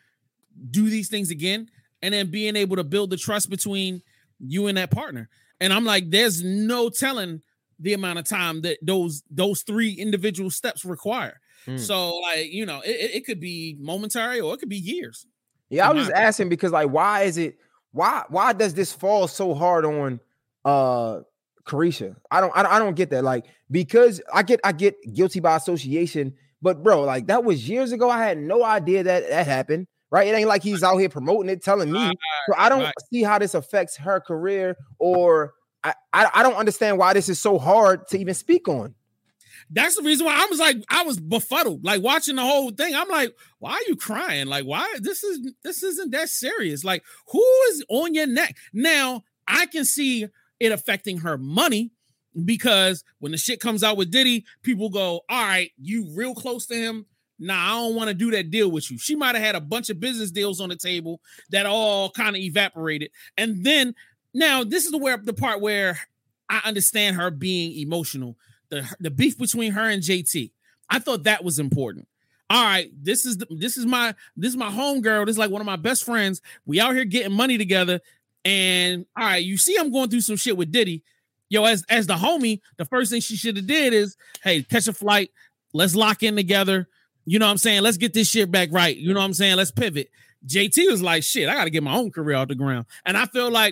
do these things again, and then being able to build the trust between you and that partner. And I'm like, there's no telling the amount of time that those those three individual steps require. Mm. So, like, you know, it, it could be momentary or it could be years. Yeah, I was just asking because, like, why is it? Why why does this fall so hard on? Uh, Carisha, I don't, I don't, I don't get that. Like, because I get, I get guilty by association, but bro, like that was years ago. I had no idea that that happened. Right? It ain't like he's out here promoting it, telling me. So I don't right. see how this affects her career, or I, I, I don't understand why this is so hard to even speak on. That's the reason why I was like, I was befuddled, like watching the whole thing. I'm like, why are you crying? Like, why? This is, this isn't that serious. Like, who is on your neck? Now I can see it affecting her money, because when the shit comes out with Diddy, people go, all right, you real close to him. Nah, I don't want to do that deal with you. She might have had a bunch of business deals on the table that all kind of evaporated. And then now this is the where the part where I understand her being emotional. The, the beef between her and J T. I thought that was important. All right, this is the, this is my this is my homegirl. This is like one of my best friends. We out here getting money together. And all right, you see, I'm going through some shit with Diddy. Yo, as as the homie, the first thing she should have did is, hey, catch a flight. Let's lock in together. You know what I'm saying? Let's get this shit back right. You know what I'm saying? Let's pivot. J T was like, shit, I got to get my own career off the ground. And I feel like,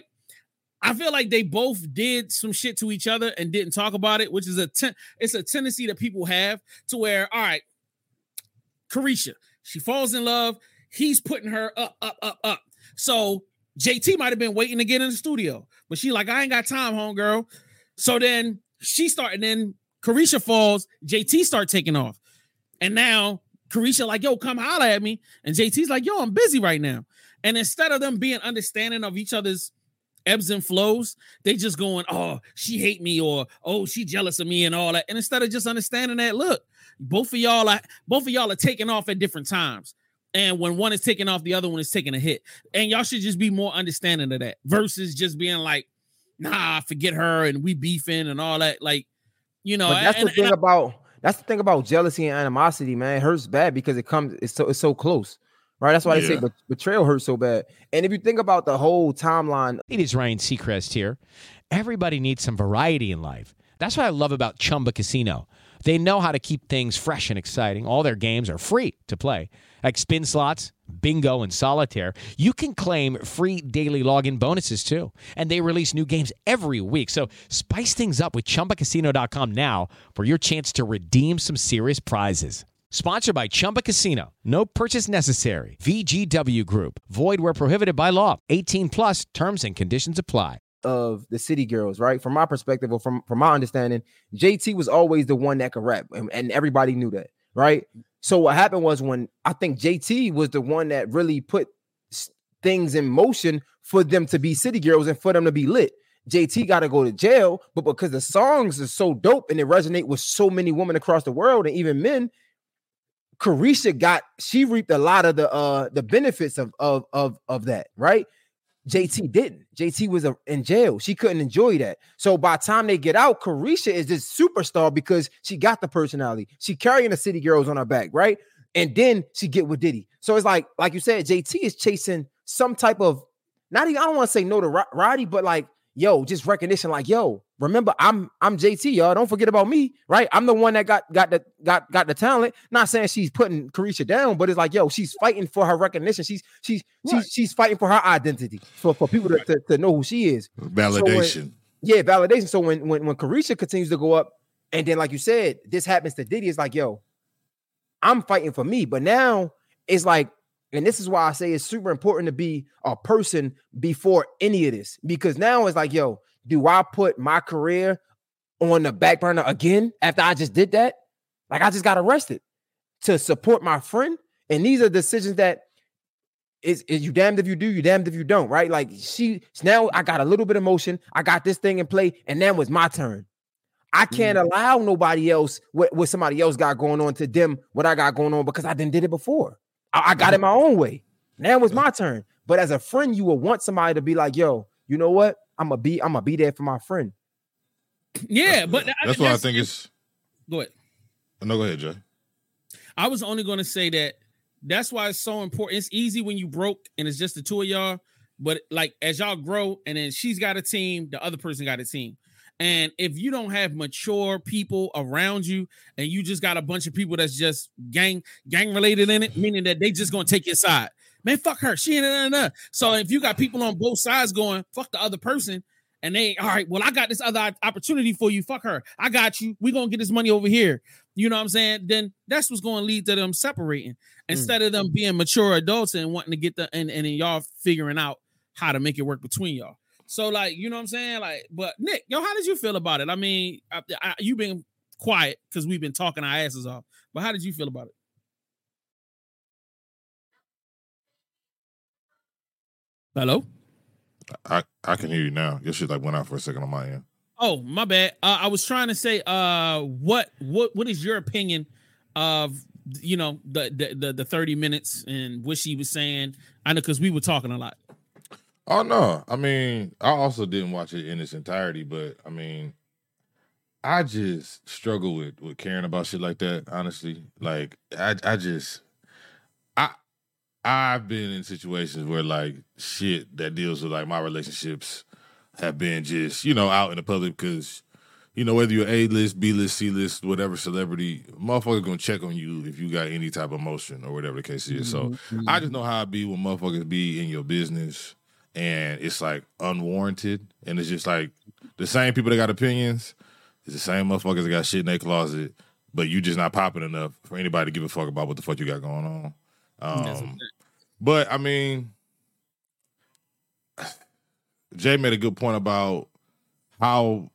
I feel like they both did some shit to each other and didn't talk about it, which is a ten- it's a tendency that people have to where, all right, Carisha, she falls in love. He's putting her up, up, up, up. So J T might have been waiting to get in the studio, but she like, I ain't got time, homegirl. So then she started, then Carisha falls, J T start taking off. And now Carisha like, yo, come holler at me. And J T's like, yo, I'm busy right now. And instead of them being understanding of each other's ebbs and flows, they just going, oh, she hate me, or oh, she jealous of me and all that. And instead of just understanding that, look, both of y'all are both of y'all are taking off at different times. And when one is taking off, the other one is taking a hit. And y'all should just be more understanding of that versus just being like, nah, forget her and we beefing and all that. Like, you know, but that's and, the thing and I, about that's the thing about jealousy and animosity, man. It hurts bad because it comes, it's so it's so close. Right. That's why yeah. they say betrayal hurts so bad. And if you think about the whole timeline. It is Ryan Seacrest here. Everybody needs some variety in life. That's what I love about Chumba Casino. They know how to keep things fresh and exciting. All their games are free to play, like spin slots, bingo, and solitaire. You can claim free daily login bonuses, too. And they release new games every week. So spice things up with Chumba Casino dot com now for your chance to redeem some serious prizes. Sponsored by Chumba Casino. No purchase necessary. V G W Group. Void where prohibited by law. eighteen plus terms and conditions apply. Of the city girls, right? From my perspective, or from, from my understanding, J T was always the one that could rap, and, and everybody knew that, right? So what happened was when I think J T was the one that really put things in motion for them to be city girls and for them to be lit. J T got to go to jail, but because the songs are so dope and they resonate with so many women across the world and even men, Carisha got she reaped a lot of the uh the benefits of of of of that, right? J T didn't. J T was a, in jail. She couldn't enjoy that. So by the time they get out, Carisha is this superstar because she got the personality. She carrying the City Girls on her back, right? And then she get with Diddy. So it's like, like you said, J T is chasing some type of, not even, I don't want to say notoriety, but like, yo, just recognition, like, yo, remember, I'm I'm J T, y'all. Don't forget about me, right? I'm the one that got got the got got the talent. Not saying she's putting Carisha down, but it's like, yo, she's fighting for her recognition. She's she's right. she's she's fighting for her identity, for, for people to, to, to know who she is. Validation. So when, yeah, validation. So when when when Carisha continues to go up, and then like you said, this happens to Diddy, it's like, yo, I'm fighting for me. But now it's like, and this is why I say it's super important to be a person before any of this, because now it's like, yo, do I put my career on the back burner again after I just did that? Like, I just got arrested to support my friend. And these are decisions that is, is you damned if you do, you damned if you don't, right? Like, she now I got a little bit of motion. I got this thing in play, and now it's my turn. I can't mm-hmm. allow nobody else what, what somebody else got going on to them what I got going on, because I didn't did it before. I, I got it my own way. Now it's my turn. But as a friend, you will want somebody to be like, yo, you know what? I'm gonna be, I'm gonna be there for my friend. Yeah, that's, but that's, that's why I think it's. Go ahead. No, go ahead, Jay. I was only going to say that that's why it's so important. It's easy when you broke and it's just the two of y'all, but like as y'all grow, and then she's got a team, the other person got a team. And if you don't have mature people around you, and you just got a bunch of people that's just gang gang related in it, meaning that they just gonna take your side. Man, fuck her. She ain't nah, nah, nah. So if you got people on both sides going, fuck the other person, and they, all right, well, I got this other opportunity for you. Fuck her. I got you. We're gonna get this money over here. You know what I'm saying? Then that's what's gonna lead to them separating. Mm. Instead of them being mature adults and wanting to get the and, and then y'all figuring out how to make it work between y'all. So, like, you know what I'm saying? Like, but Nick, yo, how did you feel about it? I mean, I, I, you've been quiet because we've been talking our asses off, but how did you feel about it? Hello? I, I can hear you now. Your shit like went out for a second on my end. Oh, my bad. Uh, I was trying to say, uh, what what what is your opinion of, you know, the the the, the thirty minutes and what she was saying? I know because we were talking a lot. Oh no, I mean, I also didn't watch it in its entirety, but I mean, I just struggle with with caring about shit like that. Honestly, like I I just I I've been in situations where like shit that deals with like my relationships have been just, you know, out in the public because, you know, whether you're A list, B list, C list, whatever celebrity, motherfuckers gonna check on you if you got any type of emotion or whatever the case is. So mm-hmm. I just know how I be when motherfuckers be in your business. And it's like unwarranted, and it's just like the same people that got opinions, it's the same motherfuckers that got shit in their closet, but you just not popping enough for anybody to give a fuck about what the fuck you got going on. Um, but I mean, Jay made a good point about how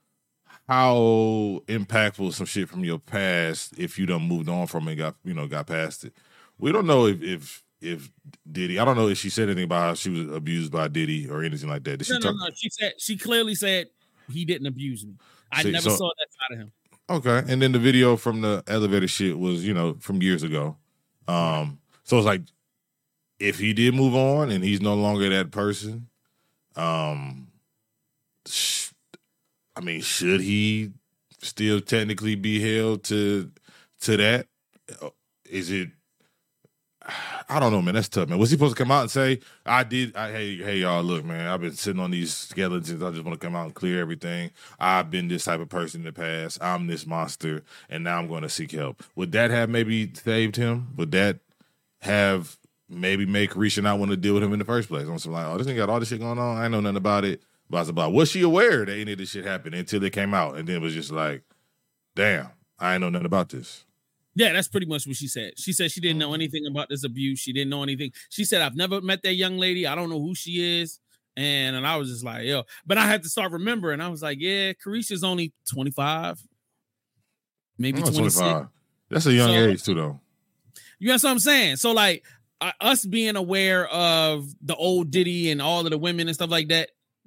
how impactful some shit from your past if you done moved on from it, got you know got past it. We don't know if if. If Diddy, I don't know if she said anything about how she was abused by Diddy or anything like that. Did no, she no, talk? no. She said she clearly said he didn't abuse me. I See, never so, saw that side of him. Okay, and then the video from the elevator shit was, you know, from years ago. Um, so it's like, if he did move on and he's no longer that person, um, sh- I mean, should he still technically be held to to that? Is it? I don't know, man. That's tough, man. Was he supposed to come out and say, I did, I, hey, hey, y'all, look, man, I've been sitting on these skeletons. I just want to come out and clear everything. I've been this type of person in the past. I'm this monster, and now I'm going to seek help. Would that have maybe saved him? Would that have maybe made Carisha not want to deal with him in the first place? I'm like, oh, this nigga got all this shit going on. I ain't know nothing about it. But I was about, was she aware that any of this shit happened until it came out? And then it was just like, damn, I ain't know nothing about this. Yeah, that's pretty much what she said. She said she didn't know anything about this abuse. She didn't know anything. She said, I've never met that young lady. I don't know who she is. And, and I was just like, yo. But I had to start remembering. I was like, yeah, Carisha's only twenty-five. Maybe oh, twenty-six. twenty-five. That's a young so, age too, though. You know what I'm saying? So, like, uh, us being aware of the old Diddy and all of the women and stuff like that,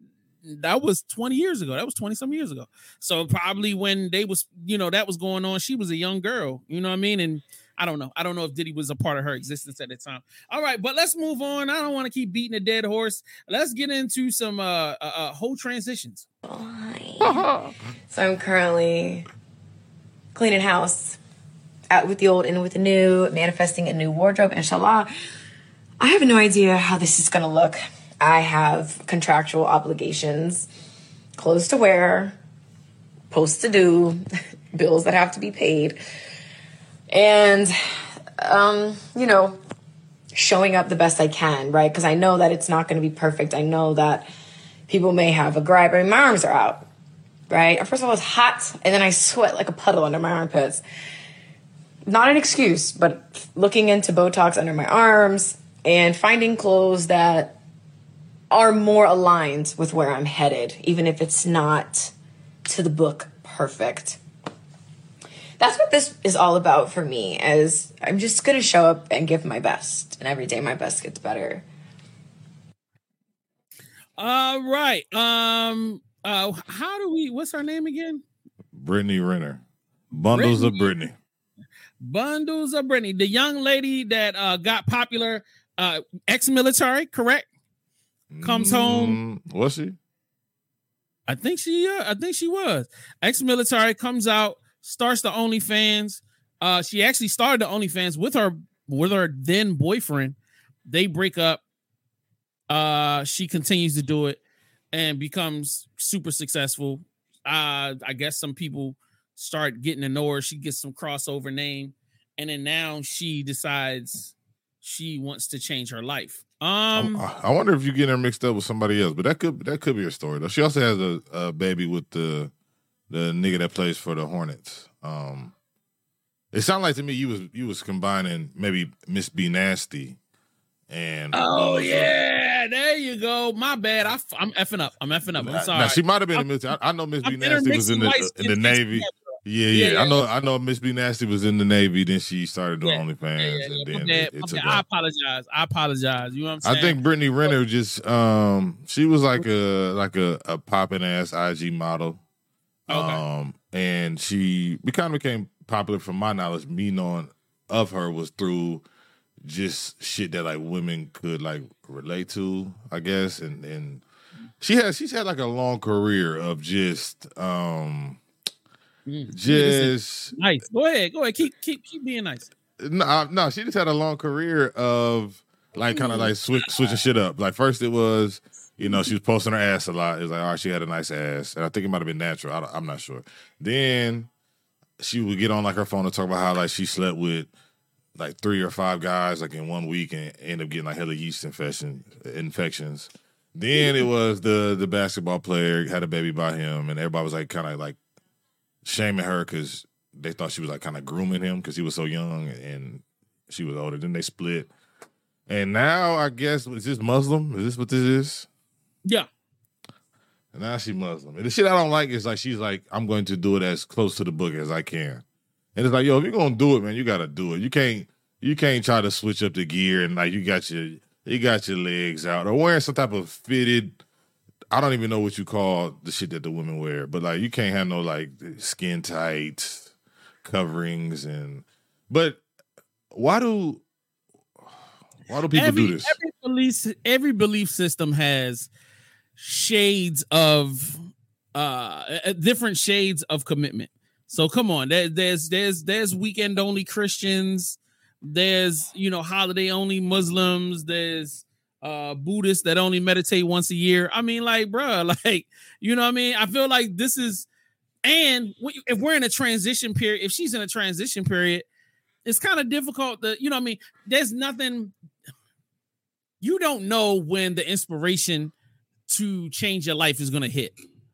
that was twenty years ago. That was twenty some years ago. So probably when they was, you know, that was going on, she was a young girl. You know what I mean? And I don't know. I don't know if Diddy was a part of her existence at the time. All right, but let's move on. I don't want to keep beating a dead horse. Let's get into some uh, uh, uh whole transitions. So I'm currently cleaning house, out with the old and with the new, manifesting a new wardrobe, inshallah. I have no idea how this is going to look. I have contractual obligations, clothes to wear, posts to do, bills that have to be paid. And, um, you know, showing up the best I can, right? Because I know that it's not going to be perfect. I know that people may have a gripe. I mean, my arms are out, right? First of all, it's hot, and then I sweat like a puddle under my armpits. Not an excuse, but looking into Botox under my arms and finding clothes that are more aligned with where I'm headed, even if it's not to the book perfect. That's what this is all about for me, as I'm just going to show up and give my best. And every day my best gets better. All right. Um. Uh. How do we, what's her name again? Brittany Renner. Bundles Brittany. of Brittany. Bundles of Brittany. The young lady that uh, got popular, uh, ex-military, correct? Comes mm, home. Was she? I think she, uh, I think she was. Ex-military, comes out, starts the OnlyFans. Uh, she actually started the OnlyFans with her with her then boyfriend. They break up. Uh, she continues to do it and becomes super successful. Uh, I guess some people start getting to know her. She gets some crossover name, and then now she decides she wants to change her life. Um, I wonder if you get her mixed up with somebody else, but that could that could be her story though. She also has a, a baby with the the nigga that plays for the Hornets. Um, it sounded like to me you was you was combining maybe Miss B Nasty and oh yeah, there you go. My bad. I, I'm effing up. I'm effing up. I'm sorry. Now, she might have been in the military. I, I know Miss B Nasty was in the in the Navy. Yeah, yeah, yeah. I know. I know. Miss B Nasty was in the Navy. Then she started doing yeah. OnlyFans, yeah, yeah, and then it, it took I apologize. I apologize. You know what I'm saying? I think Brittany Renner just um she was like a like a, a popping ass I G model, okay. um, and she we kind of became popular from my knowledge. Me knowing of her was through just shit that like women could like relate to, I guess, and and she has she's had like a long career of just um. Just nice. Go ahead. Go ahead. Keep keep keep being nice. No, no. She just had a long career of like kind of like switch, switching shit up. Like first it was, you know, she was posting her ass a lot. It was like, all right, she had a nice ass, and I think it might have been natural. I I'm not sure. Then she would get on like her phone and talk about how like she slept with like three or five guys like in one week and end up getting like hella yeast infection infections. Then it was the the basketball player had a baby by him, and everybody was like kind of like shaming her because they thought she was like kind of grooming him because he was so young and she was older. Then they split. And now I guess, is this Muslim? Is this what this is? Yeah. And now she Muslim. And the shit I don't like is like, she's like, I'm going to do it as close to the book as I can. And it's like, yo, if you're going to do it, man, you got to do it. You can't, you can't try to switch up the gear and like you got your, you got your legs out or wearing some type of fitted, I don't even know what you call the shit that the women wear, but like you can't have no like skin tight coverings and. But why do why do people every, do this? Every belief, every belief system has shades of uh different shades of commitment. So come on, there, there's there's there's weekend only Christians, there's you know holiday only Muslims, there's Uh, Buddhists that only meditate once a year. I mean, like, bro, like, you know what I mean? I feel like this is, and if we're in a transition period, if she's in a transition period, it's kind of difficult to, you know what I mean? There's nothing, you don't know when the inspiration to change your life is going to hit.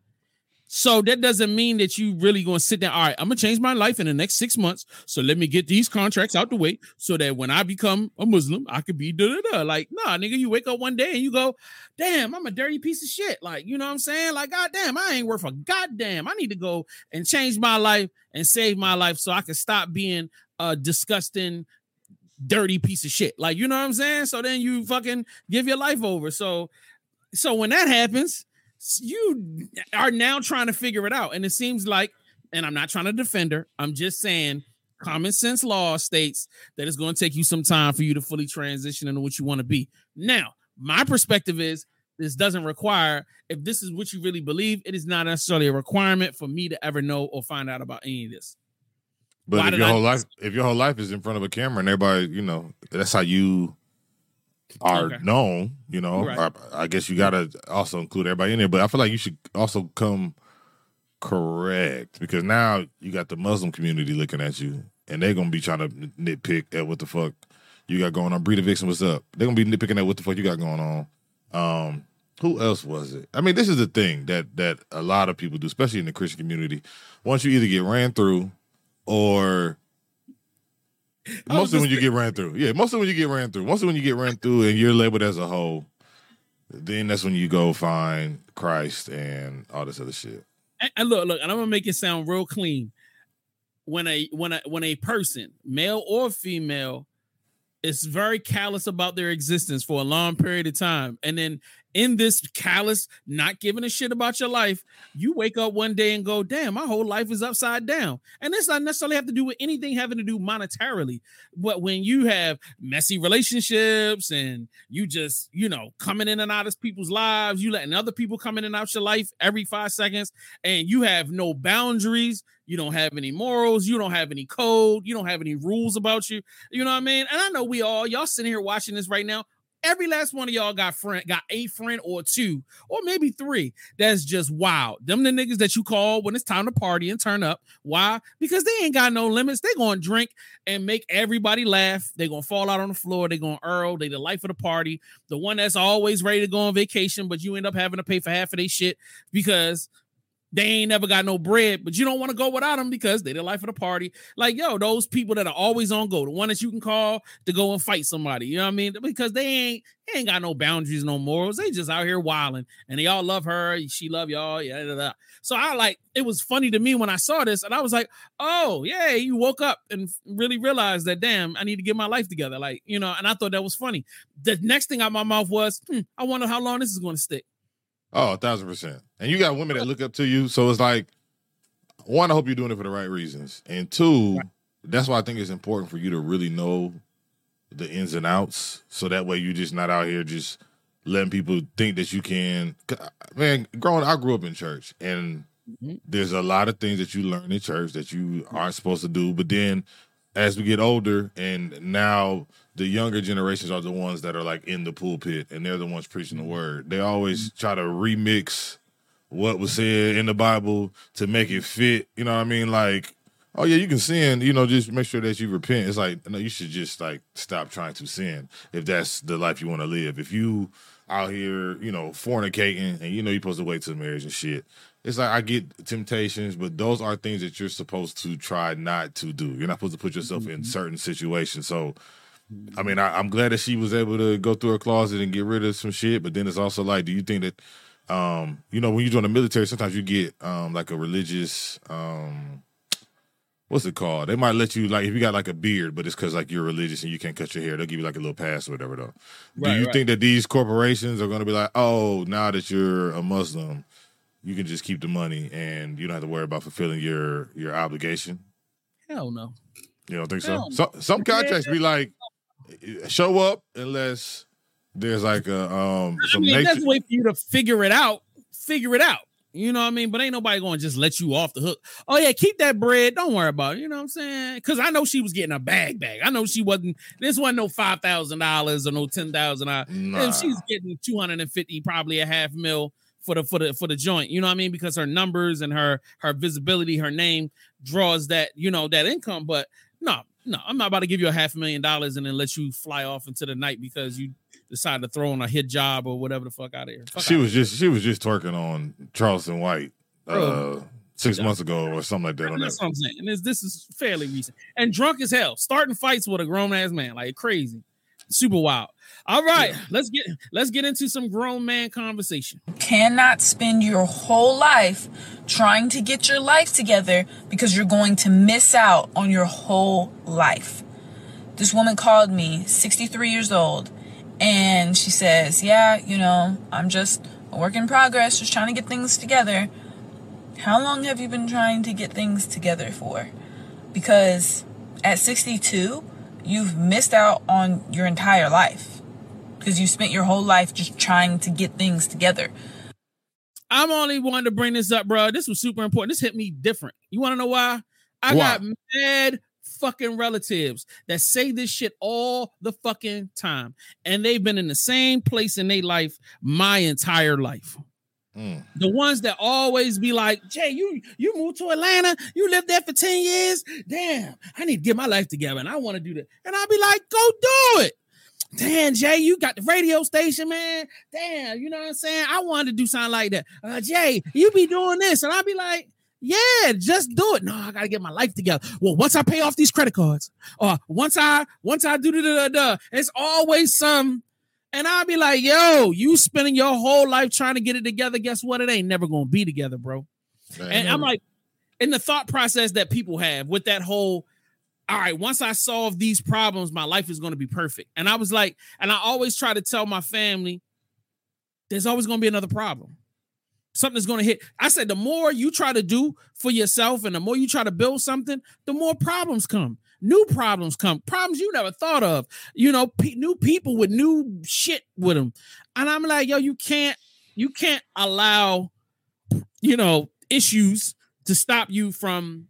So that doesn't mean that you really going to sit down. All right, I'm going to change my life in the next six months. So let me get these contracts out the way so that when I become a Muslim, I could be da da da. Like, nah, nigga, you wake up one day and you go, damn, I'm a dirty piece of shit. Like, you know what I'm saying? Like, goddamn, I ain't worth a goddamn. I need to go and change my life and save my life so I can stop being a disgusting, dirty piece of shit. Like, you know what I'm saying? So then you fucking give your life over. So, so when that happens, you are now trying to figure it out. And it seems like, and I'm not trying to defend her, I'm just saying common sense law states that it's going to take you some time for you to fully transition into what you want to be. Now, my perspective is this doesn't require, if this is what you really believe, it is not necessarily a requirement for me to ever know or find out about any of this. But Why if did your I- whole life, if your whole life is in front of a camera and everybody, you know, that's how you are Okay. known, you know, Right. I, I guess you got to also include everybody in there. But I feel like you should also come correct, because now you got the Muslim community looking at you and they're going to be trying to nitpick at what the fuck you got going on. Breeder Vixen, what's up? They're going to be nitpicking at what the fuck you got going on. Um, who else was it? I mean, this is the thing that that a lot of people do, especially in the Christian community. Once you either get ran through or mostly when you get ran through. Yeah, mostly when you get ran through. Mostly when you get ran through and you're labeled as a whole, then that's when you go find Christ and all this other shit. And, and look, look, and I'm gonna make it sound real clean. When a when a when a person, male or female, is very callous about their existence for a long period of time, and then in this callous, not giving a shit about your life, you wake up one day and go, damn, my whole life is upside down. And this not necessarily have to do with anything having to do monetarily. But when you have messy relationships and you just, you know, coming in and out of people's lives, you letting other people come in and out your life every five seconds, and you have no boundaries, you don't have any morals, you don't have any code, you don't have any rules about you. You know what I mean? And I know we all, y'all sitting here watching this right now, every last one of y'all got friend, got a friend or two, or maybe three. That's just wild. Them the niggas that you call when it's time to party and turn up. Why? Because they ain't got no limits. They gonna drink and make everybody laugh. They gonna fall out on the floor. They gonna earl. They the life of the party. The one that's always ready to go on vacation, but you end up having to pay for half of their shit because they ain't never got no bread, but you don't want to go without them because they the life of the party. Like, yo, those people that are always on go, the one that you can call to go and fight somebody, you know what I mean? Because they ain't, they ain't got no boundaries, no morals. They just out here wilding, and they all love her. She love y'all. Yeah, da, da. So I like, it was funny to me when I saw this, and I was like, oh, yeah, you woke up and really realized that, damn, I need to get my life together. Like, you know, and I thought that was funny. The next thing out my mouth was, hmm, I wonder how long this is going to stick. Oh, a thousand percent. And you got women that look up to you. So it's like, one, I hope you're doing it for the right reasons. And two, right. That's why I think it's important for you to really know the ins and outs. So that way you're just not out here just letting people think that you can. Man, growing, I grew up in church, and mm-hmm. there's a lot of things that you learn in church that you aren't supposed to do. But then as we get older, and now the younger generations are the ones that are like in the pulpit, and they're the ones preaching the word. They always try to remix what was said in the Bible to make it fit. You know what I mean? Like, oh yeah, you can sin, you know, just make sure that you repent. It's like, no, you should just like stop trying to sin if that's the life you want to live. If you out here, you know, fornicating and you know you're supposed to wait till marriage and shit. It's like, I get temptations, but those are things that you're supposed to try not to do. You're not supposed to put yourself mm-hmm. in certain situations. So, I mean, I, I'm glad that she was able to go through her closet and get rid of some shit. But then it's also like, do you think that, um, you know, when you join the military, sometimes you get um, like a religious, um, what's it called? They might let you, like, if you got like a beard, but it's because like you're religious and you can't cut your hair, they'll give you like a little pass or whatever, though. Right, do you right. think that these corporations are going to be like, oh, now that you're a Muslim, you can just keep the money and you don't have to worry about fulfilling your your obligation? Hell no. You don't think Hell so? so? Some contracts be like, show up unless there's like a um. I some mean, nature- that's a way for you to figure it out. Figure it out. You know what I mean? But ain't nobody going to just let you off the hook. Oh yeah, keep that bread. Don't worry about it. You know what I'm saying? Because I know she was getting a bag bag. I know she wasn't. This wasn't no five thousand dollars or no ten thousand dollars. Nah. If she's getting two hundred and fifty, probably a half mil for the for the for the joint. You know what I mean? Because her numbers and her her visibility, her name draws that, you know, that income. But no, no, I'm not about to give you a half a million dollars and then let you fly off into the night because you decided to throw on a hit job or whatever the fuck out of here. Fuck she out was here. just she was just twerking on Charleston White uh, Bro. six Yeah. months ago or something like that. On That's that. what I'm saying. And this, this is fairly recent. And drunk as hell, starting fights with a grown ass man, like crazy, super wild. All right, Yeah. let's get let's get into some grown man conversation. Cannot spend your whole life trying to get your life together because you're going to miss out on your whole life. This woman called me, sixty-three years old, and she says, yeah, you know, I'm just a work in progress, just trying to get things together. How long have you been trying to get things together for? Because at sixty-two, you've missed out on your entire life because you spent your whole life just trying to get things together. I'm only wanting to bring this up, bro. This was super important. This hit me different. You want to know why? I Why? got mad fucking relatives that say this shit all the fucking time, and they've been in the same place in their life my entire life. Mm. The ones that always be like, Jay, you you moved to Atlanta, you lived there for ten years. Damn, I need to get my life together, and I want to do that. And I'll be like, go do it. Damn, Jay, you got the radio station, man. Damn, you know what I'm saying? I wanted to do something like that. Uh, Jay, you be doing this, and I'll be like, yeah, just do it. No, I gotta get my life together. Well, once I pay off these credit cards, or uh, once I once I do the da, da, da, it's always some. And I'll be like, yo, you spending your whole life trying to get it together. Guess what? It ain't never gonna be together, bro. Man. And I'm like, in the thought process that people have with that whole, all right, once I solve these problems, my life is gonna be perfect. And I was like, and I always try to tell my family, there's always gonna be another problem. Something's going to hit. I said, the more you try to do for yourself and the more you try to build something, the more problems come. New problems come. Problems you never thought of. You know, pe- new people with new shit with them. And I'm like, yo, you can't, you can't allow, you know, issues to stop you from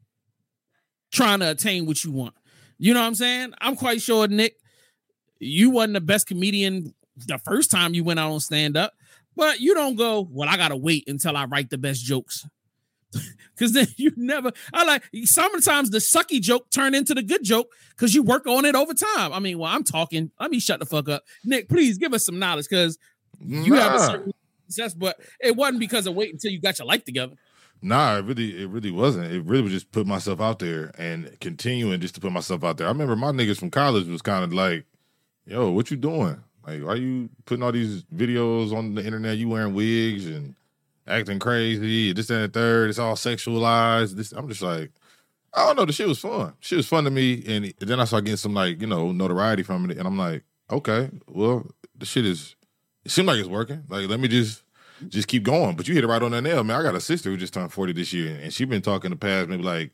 trying to attain what you want. You know what I'm saying? I'm quite sure, Nick, you wasn't the best comedian the first time you went out on stand-up. But you don't go, well, I got to wait until I write the best jokes. Because then you never, I like, sometimes the sucky joke turn into the good joke because you work on it over time. I mean, well, I'm talking. Let me shut the fuck up. Nick, please give us some knowledge because you nah. have a certain success, but it wasn't because of waiting until you got your life together. Nah, it really, it really wasn't. It really was just put myself out there and continuing just to put myself out there. I remember my niggas from college was kind of like, yo, what you doing? Like, why are you putting all these videos on the internet? You wearing wigs and acting crazy, this, that, and the third. It's all sexualized. This, I'm just like, I don't know. The shit was fun. Shit was fun to me. And then I started getting some, like, you know, notoriety from it. And I'm like, okay, well, the shit is, it seems like it's working. Like, let me just, just keep going. But you hit it right on the nail, man. I got a sister who just turned forty this year. And she been talking the past maybe like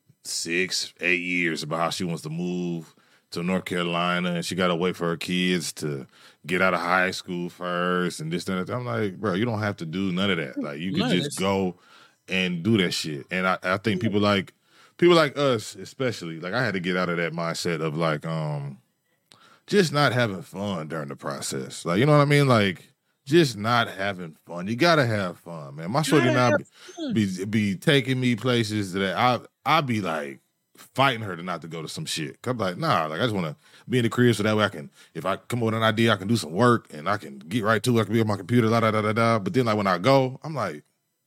six, eight years about how she wants to move to North Carolina, and she got to wait for her kids to get out of high school first, and this, that. I'm like, bro, you don't have to do none of that. Like, you can just go and do that shit. And I, I think people like people like us, especially, like, I had to get out of that mindset of like, um, just not having fun during the process. Like, you know what I mean? Like, just not having fun. You gotta have fun, man. My shorty now be, be be taking me places that I I be like, fighting her to not to go to some shit. I'm like, nah, like I just want to be in the crib so that way I can, if I come up with an idea, I can do some work and I can get right to it. I can be on my computer, da da da da da. But then like when I go, I'm like,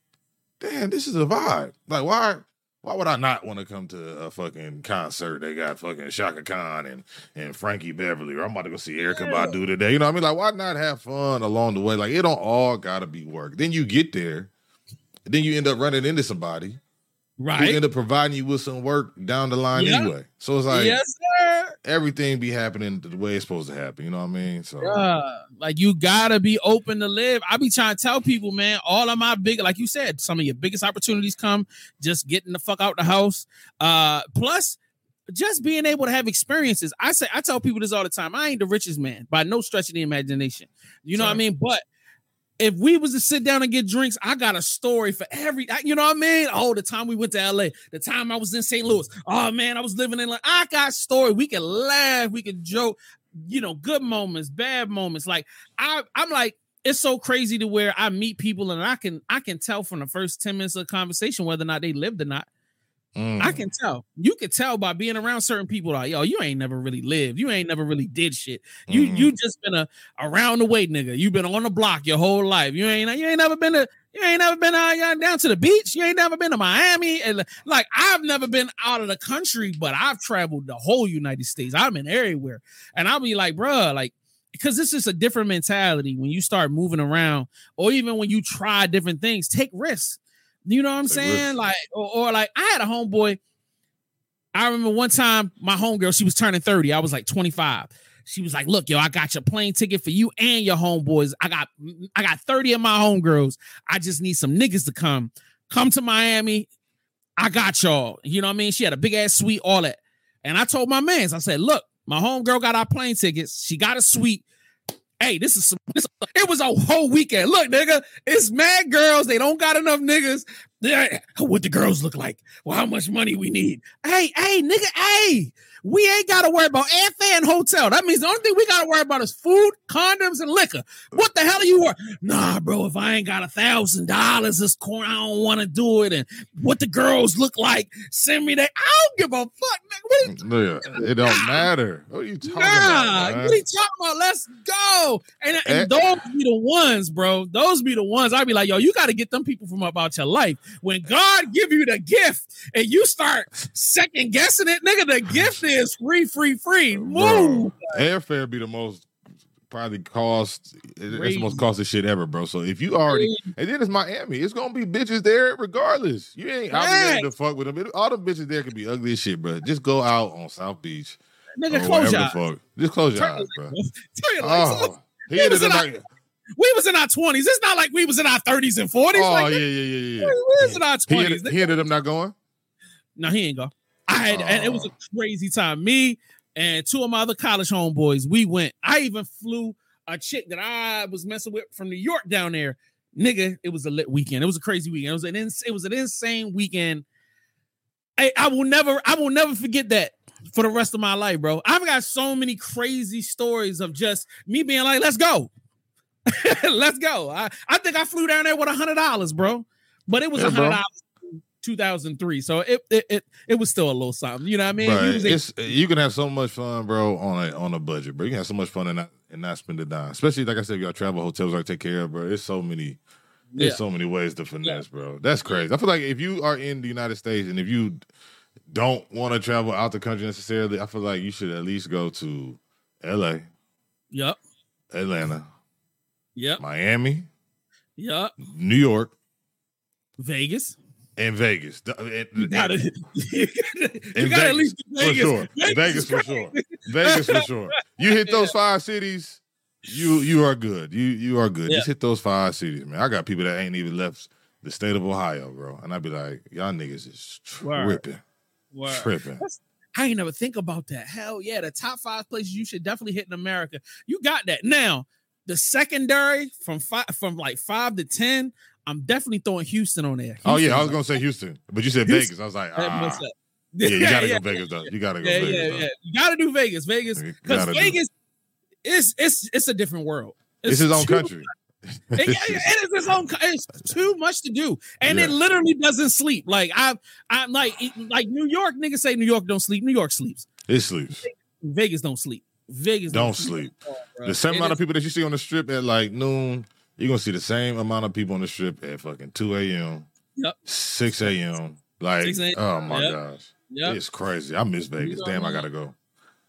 damn, this is a vibe. Like why, why would I not want to come to a fucking concert? They got fucking Shaka Khan and and Frankie Beverly, or I'm about to go see Erykah Badu today. You know what I mean? Like why not have fun along the way? Like it don't all gotta be work. Then you get there, then you end up running into somebody. Right. Who end up providing you with some work down the line yeah. anyway. So it's like, yes, sir. Everything be happening the way it's supposed to happen. You know what I mean? So, uh, like, you gotta be open to live. I be trying to tell people, man, all of my big, like you said, some of your biggest opportunities come just getting the fuck out the house. Uh, plus, just being able to have experiences. I say, I tell people this all the time. I ain't the richest man by no stretch of the imagination. You know Sorry. what I mean? But if we was to sit down and get drinks, I got a story for every, you know what I mean? Oh, the time we went to L A, the time I was in Saint Louis. Oh man, I was living in, like, I got story. We can laugh, we can joke, you know, good moments, bad moments. Like I, I'm like, it's so crazy to where I meet people and I can, I can tell from the first ten minutes of the conversation whether or not they lived or not. Mm. I can tell. You can tell by being around certain people like, yo, you ain't never really lived. You ain't never really did shit. You mm. you just been a around the way nigga. You been on the block your whole life. You ain't you ain't never been to you ain't never been uh, down to the beach. You ain't never been to Miami. And like I've never been out of the country, but I've traveled the whole United States. I've been everywhere. And I'll be like, bruh, like, because this is a different mentality when you start moving around, or even when you try different things, take risks. You know what I'm saying? Like, or, or like, I had a homeboy. I remember one time my homegirl, she was turning thirty. I was like twenty-five. she was like, look, yo, I got your plane ticket for you and your homeboys. I got I got thirty of my homegirls. I just need some niggas to come. Come to Miami. I got y'all. You know what I mean? She had a big ass suite, all that. And I told my mans, I said, look, my homegirl got our plane tickets. She got a suite. Hey, this is some, this, it was a whole weekend. Look, nigga, it's mad girls. They don't got enough niggas. They're, what the girls look like? Well, how much money we need? Hey, hey, nigga, hey, we ain't got to worry about airfare and hotel. That means the only thing we got to worry about is food, condoms, and liquor. What the hell are you worried? Nah, bro, if I ain't got a thousand dollars this corner, I don't want to do it. And what the girls look like, send me that. I don't give a fuck, nigga. What you, it don't matter. What are you talking nah, about, man? What are you talking about? Let's go. And, and those be the ones, bro. Those be the ones. I'd be like, yo, you got to get them people from about your life. When God give you the gift and you start second guessing it, nigga, the gift is free, free, free. Move. Bro, airfare be the most probably cost. It's the most costly shit ever, bro. So if you already, and then it's Miami, it's gonna be bitches there regardless. You ain't obligated to fuck with them. All the bitches there can be ugly as shit, bro. Just go out on South Beach. Nigga, close your eyes. Fuck. Just close your eyes, bro. Tell you like, Oh, he ended up like. We was in our twenties. It's not like we was in our thirties and forties. Oh, like, yeah, yeah, yeah, yeah. We was in our He twenties. ended, he ended up not going? No, he ain't go. I had, and it was a crazy time. Me and two of my other college homeboys, we went. I even flew a chick that I was messing with from New York down there. Nigga, it was a lit weekend. It was a crazy weekend. It was an ins- it was an insane weekend. I, I will never, I will never forget that for the rest of my life, bro. I've got so many crazy stories of just me being like, let's go. Let's go. I, I think I flew down there with a hundred dollars, bro. But it was a Yeah, hundred dollars in two thousand three. So it, it it it was still a little something. You know what I mean? Right. It was a- It's, you can have so much fun, bro, on a on a budget, bro. You can have so much fun and not and not spend it down. Especially like I said, you got travel hotels I take care of, bro. It's so many, there's Yeah. so many ways to finesse, bro. That's crazy. I feel like if you are in the United States and if you don't want to travel out the country necessarily, I feel like you should at least go to L A, Yep. Atlanta, Yep. Miami, Yep. New York, Vegas. and Vegas. The- and- You gotta, and- you gotta, you in gotta at Vegas, least do for Vegas. sure. Vegas, Vegas is for crazy. sure. Vegas for sure. You hit those five cities, you you are good. You you are good. Yeah. Just hit those five cities, man. I got people that ain't even left the state of Ohio, bro, and I'd be like, y'all niggas is Word. tripping, Word. tripping. I ain't never think about that. Hell yeah, the top five places you should definitely hit in America. You got that. Now, the secondary from five from like five to ten, I'm definitely throwing Houston on there. Oh yeah, I Houston's was gonna say Houston, but you said Houston. Vegas. I was like, like- ah. What's up? Yeah, you gotta yeah, go Vegas though. You gotta go yeah, Vegas. yeah, though. yeah. You gotta do Vegas, Vegas, You because gotta do Vegas is it's it's a different world. It's his own too- country. It, it is its own. It's too much to do, and it Yeah. literally doesn't sleep. Like I, I'm like like New York. Niggas say New York don't sleep. New York sleeps. It sleeps. Vegas don't sleep. Vegas Don't sleep. bro. The same It amount is- of people that you see on the strip at like noon, you're gonna see the same amount of people on the strip at fucking two a.m. Yep. six a.m. Like, six a.m. oh my Yep. gosh. Yep. It's crazy. I miss Vegas. know Damn, what I I gotta go.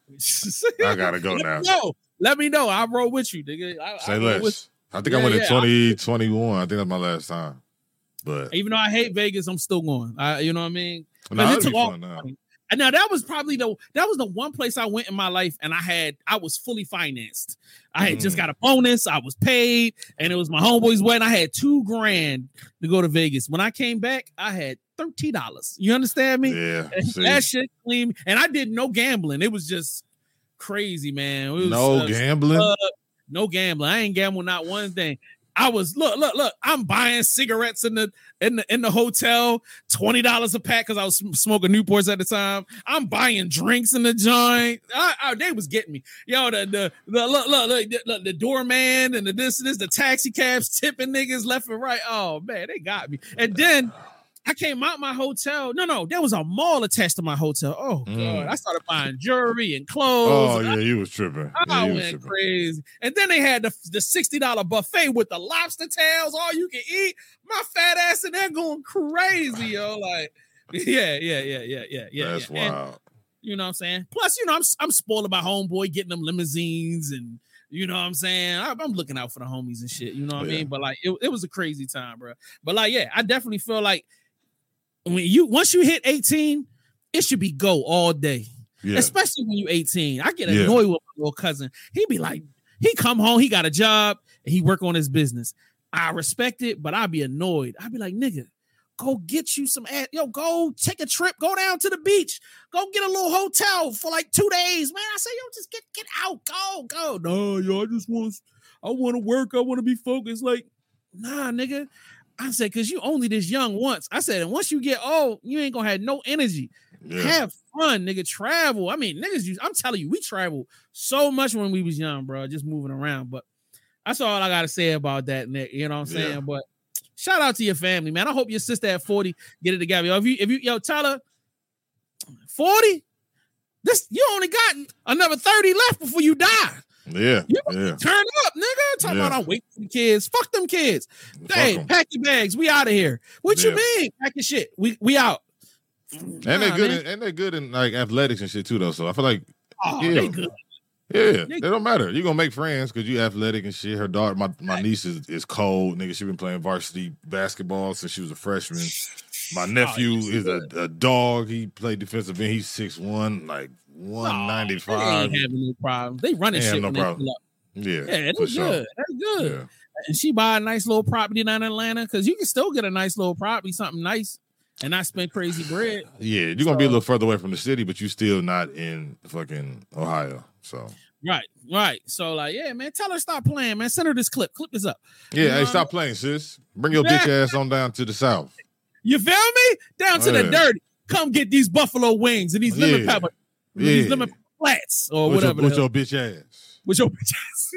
I gotta go Let now. me know. Let me know. I'll roll with you, nigga. I, Say I roll less. with I think Yeah, I went yeah, in twenty twenty-one. I think that's my last time. But you. Even though I hate Vegas, I'm still going. I, you know what I mean? nah, But it it'll took be all- fun now. And now that was probably the that was the one place I went in my life, and I had I was fully financed. I had just Mm. got a bonus. I was paid, and it was my homeboy's wedding. I had two grand to go to Vegas. When I came back, I had thirteen dollars. You understand me? Yeah. And see. that shit clean, and I did no gambling. It was just crazy, man. It was, No uh, gambling. uh, no gambling. I ain't gambled not one thing. I was look, look, look. I'm buying cigarettes in the in the in the hotel, twenty dollars a pack because I was sm- smoking Newports at the time. I'm buying drinks in the joint. I, I, they was getting me, yo. The the, the look, look, look, the, look, the doorman and the this and this, the taxi cabs tipping niggas left and right. Oh man, they got me. And then I came out my hotel. No, no, there was a mall attached to my hotel. Oh god, Mm. I started buying jewelry and clothes. Oh and yeah, I- you was tripping. Yeah, I you was went tripping. crazy. And then they had the, the sixty dollars buffet with the lobster tails, all you can eat. My fat ass in there going crazy, yo. Like, yeah, yeah, yeah, yeah, yeah, yeah. That's yeah. And, wild. you know what I'm saying? Plus, you know, I'm I'm spoiled about homeboy getting them limousines and you know what I'm saying? I, I'm looking out for the homies and shit. You know what I Yeah. mean? But like, it, it was a crazy time, bro. But like, yeah, I definitely feel like when you once you hit eighteen, it should be go all day. Yeah. Especially when you're eighteen. I get Yeah. annoyed with my little cousin. He be like, he come home, he got a job, and he work on his business. I respect it, but I'd be annoyed. I'd be like, nigga, go get you some ass. Yo, go take a trip, go down to the beach, go get a little hotel for like two days. Man, I say, yo, just get get out, go, go. No, yo, I just want, I want to work, I want to be focused. Like, nah, nigga. I said, cause you only this young once. I said, and once you get old, you ain't gonna have no energy. Yeah. Have fun, nigga. Travel. I mean, niggas use, I'm telling you, we traveled so much when we was young, bro, just moving around. But that's all I gotta say about that, Nick. You know what I'm saying? Yeah. But shout out to your family, man. I hope your sister at forty get it together. Yo, if you, if you, yo, tell her forty, this you only got another thirty left before you die. Yeah, you yeah. Turn up, nigga. Talk yeah. about I'm waiting for the kids. Fuck them kids. Fuck hey, them. Pack your bags. We out of here. What yeah. you mean? Pack your shit. We we out. And nah, they're good. Man. In, and they're good in like athletics and shit too, though. So I feel like, oh, yeah, they good. Yeah, they, they don't matter. You're gonna make friends because you athletic and shit. Her daughter, my, my niece is, is cold, nigga. She been playing varsity basketball since she was a freshman. My nephew oh, is a, a dog. He played defensive end. He's six one, like one ninety-five. Oh, they ain't having no problem. They running shit. No problem. Yeah, yeah, that's good. Sure. That's good. Yeah. And she buy a nice little property down in Atlanta because you can still get a nice little property, something nice, and not spend crazy bread. Yeah, you're gonna so, be a little further away from the city, but you still not in fucking Ohio. So right, right. So like, yeah, man, tell her stop playing, man. Send her this clip. Clip this up. Yeah, you hey, know stop I mean? playing, sis. Bring your bitch ass on down to the south. You feel me? Down to oh, the yeah. dirty. Come get these buffalo wings and these yeah. lemon pepper, yeah. these lemon flats or with whatever. Your, with your bitch ass. With your bitch ass.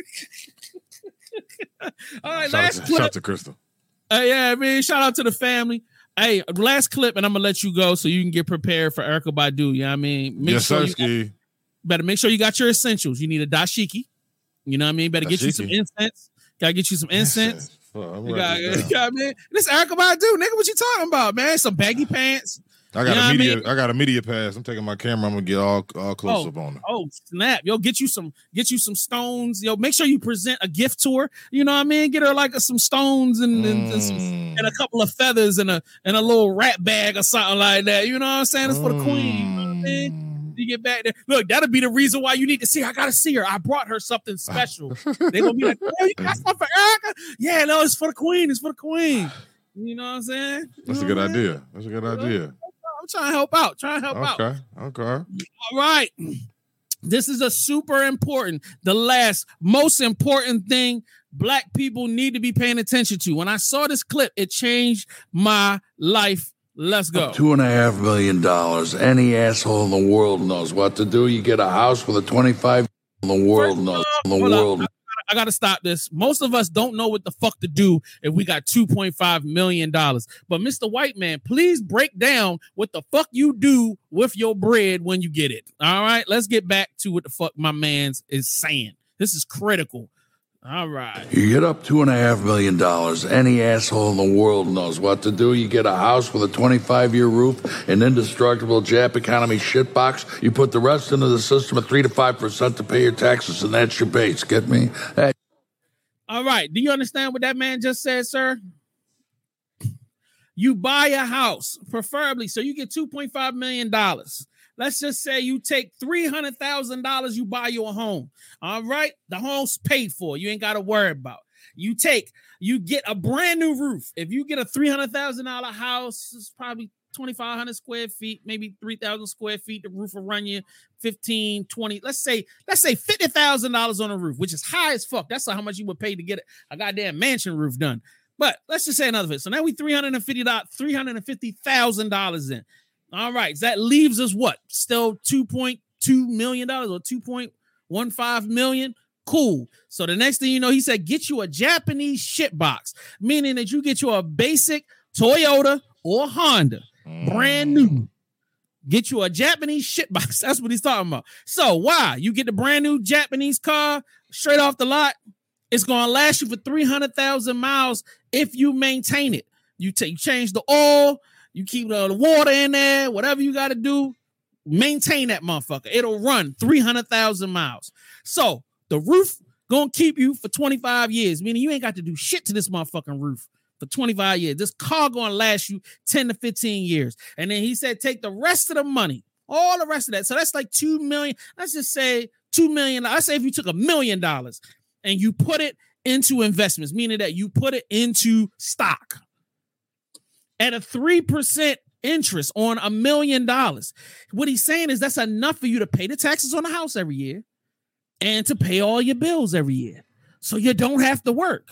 All right, shout last to, clip. Shout out to Crystal. Uh, yeah, man. Shout out to the family. Hey, last clip, and I'm gonna let you go so you can get prepared for Erykah Badu. You know what I mean? Make yes, sure sir, you got, better make sure you got your essentials. You need a dashiki. You know what I mean? Better dashiki. get you some incense. Gotta get you some incense. Well, you got, you got, man. This Erykah Badu, nigga. What you talking about, man? Some baggy pants. I got you know a media. I, mean? I got a media pass. I'm taking my camera. I'm gonna get all all close oh, up on it. Oh snap! Yo, get you some, get you some stones. Yo, make sure you present a gift to her. You know what I mean? Get her like a, some stones and and, mm. and, some, and a couple of feathers and a and a little rat bag or something like that. You know what I'm saying? It's for the queen. You know what I mean? You get back there. Look, that'll be the reason why you need to see her. I gotta see her. I brought her something special. They gonna be like, "Oh, you got something for Erykah?" Yeah, no, it's for the queen. It's for the queen. You know what I'm saying? You That's a good idea. That's a good idea. I'm trying to help out. Trying to help okay, out. Okay. Okay. All right. This is a super important, the last most important thing Black people need to be paying attention to. When I saw this clip, it changed my life. Let's go. Two and a half million dollars. Any asshole in the world knows what to do. You get a house with a twenty-five. The world First knows. All, the world. I, I got to stop this. Most of us don't know what the fuck to do if we got two point five million dollars. But Mister White Man, please break down what the fuck you do with your bread when you get it. All right, let's get back to what the fuck my man's is saying. This is critical. All right. You get up two and a half million dollars. Any asshole in the world knows what to do. You get a house with a twenty-five year roof, an indestructible Jap economy shitbox. You put the rest into the system at three to five percent to pay your taxes, and that's your base. Get me? Hey. All right. Do you understand what that man just said, sir? You buy a house, preferably, so you get two point five million dollars. Let's just say you take three hundred thousand dollars, you buy you a home. All right. The home's paid for. You ain't got to worry about. You take, you get a brand new roof. If you get a three hundred thousand dollars house, it's probably twenty-five hundred square feet, maybe three thousand square feet. The roof will run you fifteen, twenty. Let's say, let's say fifty thousand dollars on a roof, which is high as fuck. That's how much you would pay to get a goddamn mansion roof done. But let's just say another bit. So now we three hundred fifty thousand dollars in. All right. So that leaves us what? Still two point two million dollars or two point one five million dollars. Cool. So the next thing you know, he said, get you a Japanese shit box, meaning that you get you a basic Toyota or Honda, mm. brand new. Get you a Japanese shit box. That's what he's talking about. So why? You get the brand new Japanese car straight off the lot. It's going to last you for three hundred thousand miles if you maintain it. You take, change the oil. You keep the water in there, whatever you got to do, maintain that motherfucker. It'll run three hundred thousand miles. So the roof going to keep you for twenty-five years, meaning you ain't got to do shit to this motherfucking roof for twenty-five years. This car going to last you ten to fifteen years. And then he said, take the rest of the money, All the rest of that. So that's like two million. Let's just say two million. Let's say if you took a million dollars and you put it into investments, meaning that you put it into stock at a three percent interest on a million dollars. What he's saying is that's enough for you to pay the taxes on the house every year and to pay all your bills every year. So you don't have to work.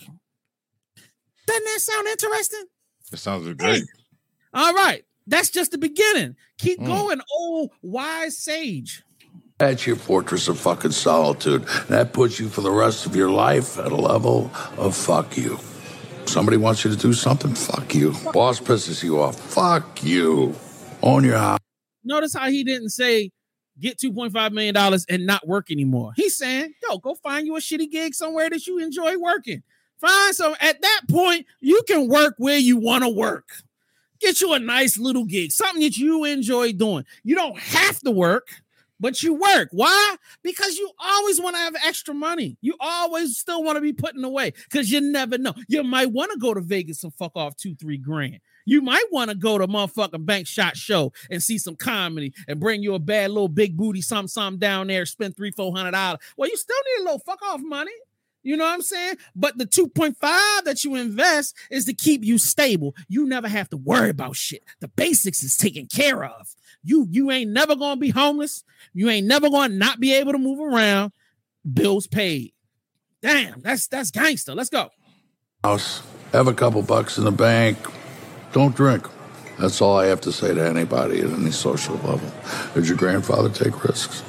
Doesn't that sound interesting? It sounds great. All right. That's just the beginning. Keep Mm. going, old wise sage. That's your fortress of fucking solitude. That puts you for the rest of your life at a level of fuck you. Somebody wants you to do something, fuck you. Boss pisses you off, fuck you. Own your house. Notice how he didn't say get two point five million dollars and not work anymore. He's saying, yo, go find you a shitty gig somewhere that you enjoy working. Fine. So at that point, you can work where you want to work. Get you a nice little gig, something that you enjoy doing. You don't have to work, but you work. Why? Because you always want to have extra money. You always still want to be putting away because you never know. You might want to go to Vegas and fuck off two, three grand. You might want to go to motherfucking Bank Shot Show and see some comedy and bring you a bad little big booty something, something down there, spend three, four hundred dollars. Well, you still need a little fuck off money. You know what I'm saying? But the two point five that you invest is to keep you stable. You never have to worry about shit. The basics is taken care of. You, you ain't never going to be homeless. You ain't never going to not be able to move around. Bills paid. Damn, that's that's gangster. Let's go. House. Have a couple bucks in the bank. Don't drink. That's all I have to say to anybody at any social level. Did your grandfather take risks?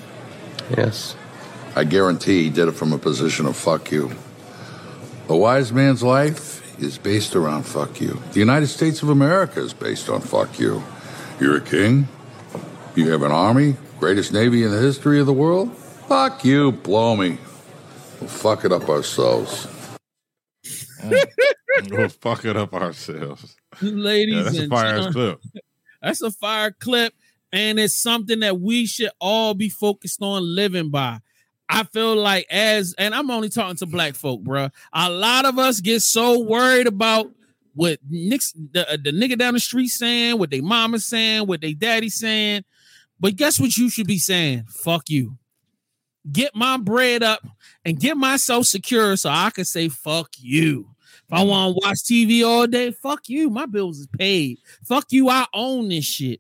Yes. I guarantee he did it from a position of fuck you. A wise man's life is based around fuck you. The United States of America is based on fuck you. You're a king. You have an army, greatest navy in the history of the world. Fuck you, blow me. We'll fuck it up ourselves. We'll fuck it up ourselves. Ladies Yeah, that's a and fire ass gentlemen, clip. That's a fire clip, and it's something that we should all be focused on living by. I feel like as, and I'm only talking to black folk, bro. A lot of us get so worried about what Nick's, the, the nigga down the street saying, what they mama saying, what they daddy saying. But guess what you should be saying? Fuck you. Get my bread up and get myself secure so I can say fuck you. If I want to watch T V all day, fuck you. My bills is paid. Fuck you. I own this shit.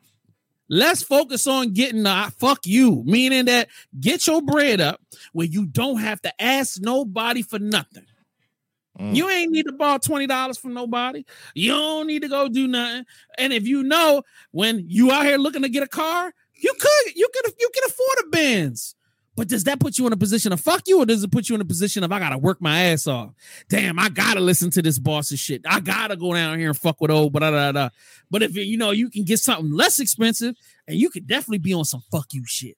Let's focus on getting the fuck you, meaning that get your bread up where you don't have to ask nobody for nothing. Mm. You ain't need to borrow twenty dollars from nobody. You don't need to go do nothing. And if you know when you out here looking to get a car, you could, you could, you can afford a Benz. But does that put you in a position of fuck you, or does it put you in a position of I gotta work my ass off? Damn, I gotta listen to this boss's shit. I gotta go down here and fuck with old, blah, blah, blah. But if you know you can get something less expensive, and you could definitely be on some fuck you shit.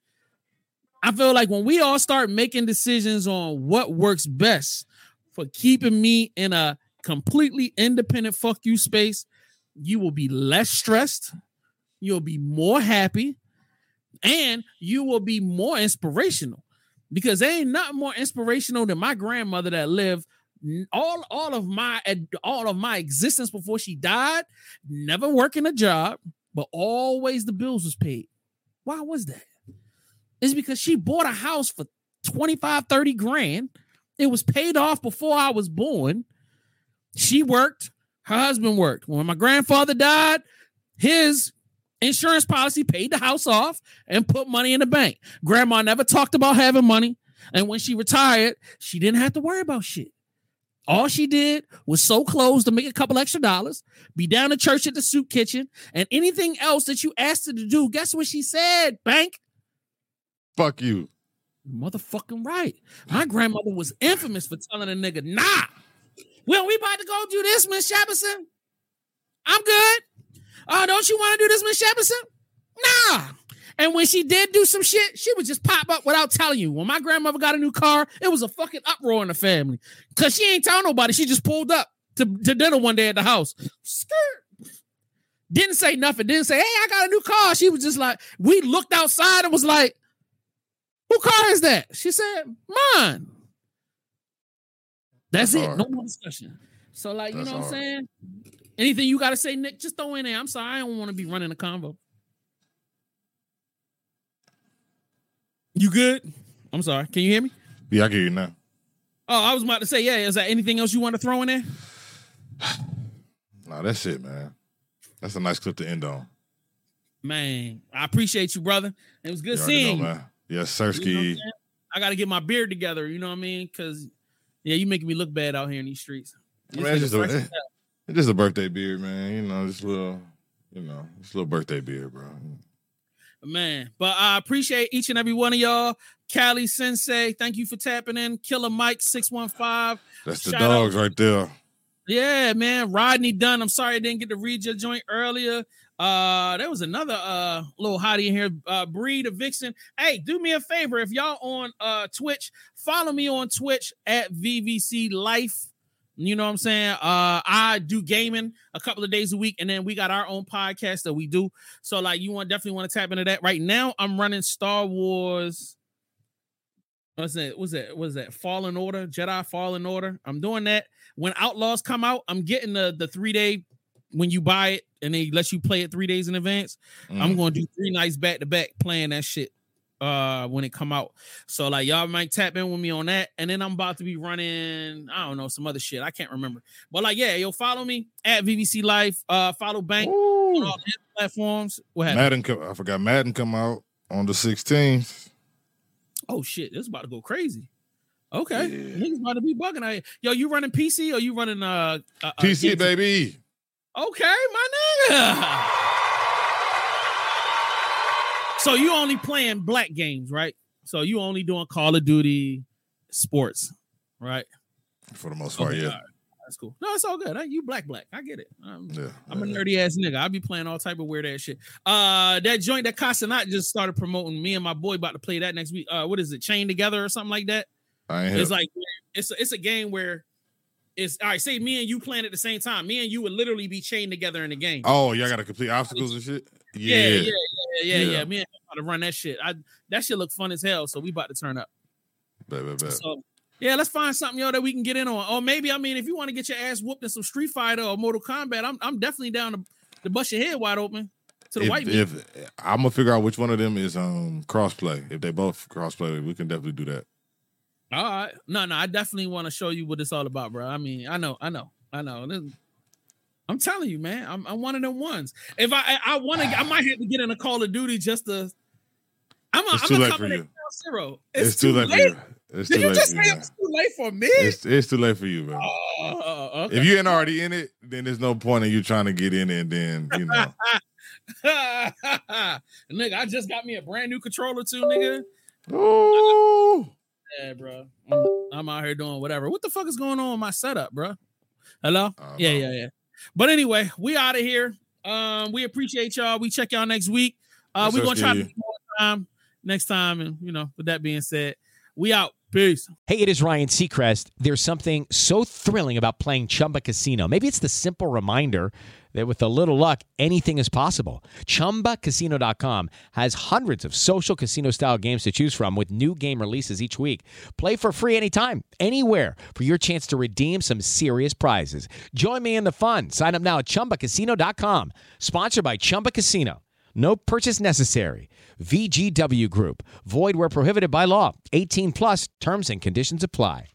I feel like when we all start making decisions on what works best for keeping me in a completely independent fuck you space, you will be less stressed, you'll be more happy, and you will be more inspirational, because there ain't nothing more inspirational than my grandmother that lived all, all of my all of my existence before she died, never working a job, but always the bills was paid. Why was that? It's because she bought a house for twenty-five, thirty grand. It was paid off before I was born. She worked, her husband worked. When my grandfather died, his insurance policy paid the house off and put money in the bank. Grandma never talked about having money. And when she retired, she didn't have to worry about shit. All she did was sew clothes to make a couple extra dollars, be down to church at the soup kitchen, and anything else that you asked her to do, guess what she said, Bank? Fuck you. Motherfucking right. My grandmother was infamous for telling a nigga, nah, well, we about to go do this, Miss Shepperson. I'm good. Oh, don't you want to do this, Miss Shepperson? Nah. And when she did do some shit, she would just pop up without telling you. When my grandmother got a new car, it was a fucking uproar in the family. Because she ain't telling nobody. She just pulled up to, to dinner one day at the house. Skirt. Didn't say nothing. Didn't say, hey, I got a new car. She was just like, we looked outside and was like, who car is that? She said, mine. That's, That's it. Hard. No more discussion. So, like, That's you know hard. What I'm saying? Anything you got to say, Nick, just throw in there. I'm sorry. I don't want to be running a convo. You good? I'm sorry. Can you hear me? Yeah, I can hear you now. Oh, I was about to say, yeah. Is there anything else you want to throw in there? No, that's it, man. That's a nice clip to end on. Man, I appreciate you, brother. It was good You seeing know, you. man. Yes, Sirski. You know I got to get my beard together. You know what I mean? Because, yeah, you making me look bad out here in these streets. Man, it's, just a, it, it's just a birthday beard, man. You know, just a little, you know, just a little birthday beard, bro. Man, but I appreciate each and every one of y'all. Cali Sensei, thank you for tapping in. Killer Mike six one five. That's the dogs right there. Yeah, man. Rodney Dunn. I'm sorry I didn't get to read your joint earlier. Uh, there was another uh little hottie in here. Uh, Breed of Vixen. Hey, do me a favor. If y'all on uh Twitch, follow me on Twitch at V V C Life. You know what I'm saying? Uh, I do gaming a couple of days a week, and then we got our own podcast that we do. So, like, you want definitely want to tap into that. Right now, I'm running Star Wars. What's that? What's that? What's that? Fallen Order, Jedi Fallen Order. I'm doing that. When Outlaws come out, I'm getting the the three day when you buy it and they let you play it three days in advance. Mm. I'm going to do three nights back to back playing that shit. Uh, when it come out, so like y'all might tap in with me on that, and then I'm about to be running, I don't know, some other shit I can't remember, but like yeah, yo, follow me at V V C Life. Uh, follow Bank Ooh. on all the platforms. What happened? Madden, I forgot Madden come out on the sixteenth. Oh shit, this is about to go crazy. Okay, yeah. Niggas about to be bugging out here. Yo, you running P C or you running uh, uh P C uh, baby? Okay, my nigga. So you only playing black games, right? So you only doing Call of Duty sports, right? For the most part, okay, yeah. Right. That's cool. No, it's all good. You black, black. I get it. I'm, yeah, I'm yeah, a nerdy ass nigga. I be playing all type of weird ass shit. Uh, that joint that Casanat just started promoting. Me and my boy about to play that next week. Uh, what is it? Chain Together or something like that? I ain't it's here. like it's a, it's a game where it's all right. Say me and you playing at the same time. Me and you would literally be chained together in the game. Oh, y'all got to complete obstacles and shit. Yeah, yeah, yeah, yeah, yeah. yeah. yeah. Me and him about to run that shit. I that shit look fun as hell. So we about to turn up. Bet, bet, bet. So yeah, let's find something yo that we can get in on. Or maybe I mean, if you want to get your ass whooped in some Street Fighter or Mortal Kombat, I'm I'm definitely down to, to bust your head wide open to the if, white. If people. I'm gonna figure out which one of them is um crossplay. If they both crossplay, we can definitely do that. All right, no, no, I definitely want to show you what it's all about, bro. I mean, I know, I know, I know. This, I'm telling you, man. I'm, I'm one of them ones. If I I, I want to, I might have to get in a Call of Duty just to. I'm a, it's I'm too a late for you. Zero. It's, It's, too, too late, late. for you. It's Did too you late just for say you. it's too late for me? It's, it's too late for you, man. Uh, okay. If you ain't already in it, then there's no point in you trying to get in it and then, you know. Nigga, I just got me a brand new controller too, nigga. Ooh. Yeah, bro. I'm, I'm out here doing whatever. What the fuck is going on with my setup, bro? Hello? Yeah, yeah, yeah. But anyway, we out of here. Um, we appreciate y'all. We check y'all next week. Uh, Yes, we're gonna sir, try to Steve. do more time next time, and you know, with that being said, we out. Peace. Hey, it is Ryan Seacrest. There's something so thrilling about playing Chumba Casino. Maybe it's the simple reminder that with a little luck, anything is possible. Chumba Casino dot com has hundreds of social casino-style games to choose from with new game releases each week. Play for free anytime, anywhere for your chance to redeem some serious prizes. Join me in the fun. Sign up now at Chumba Casino dot com. Sponsored by Chumba Casino. No purchase necessary. V G W Group. Void where prohibited by law. eighteen plus terms and conditions apply.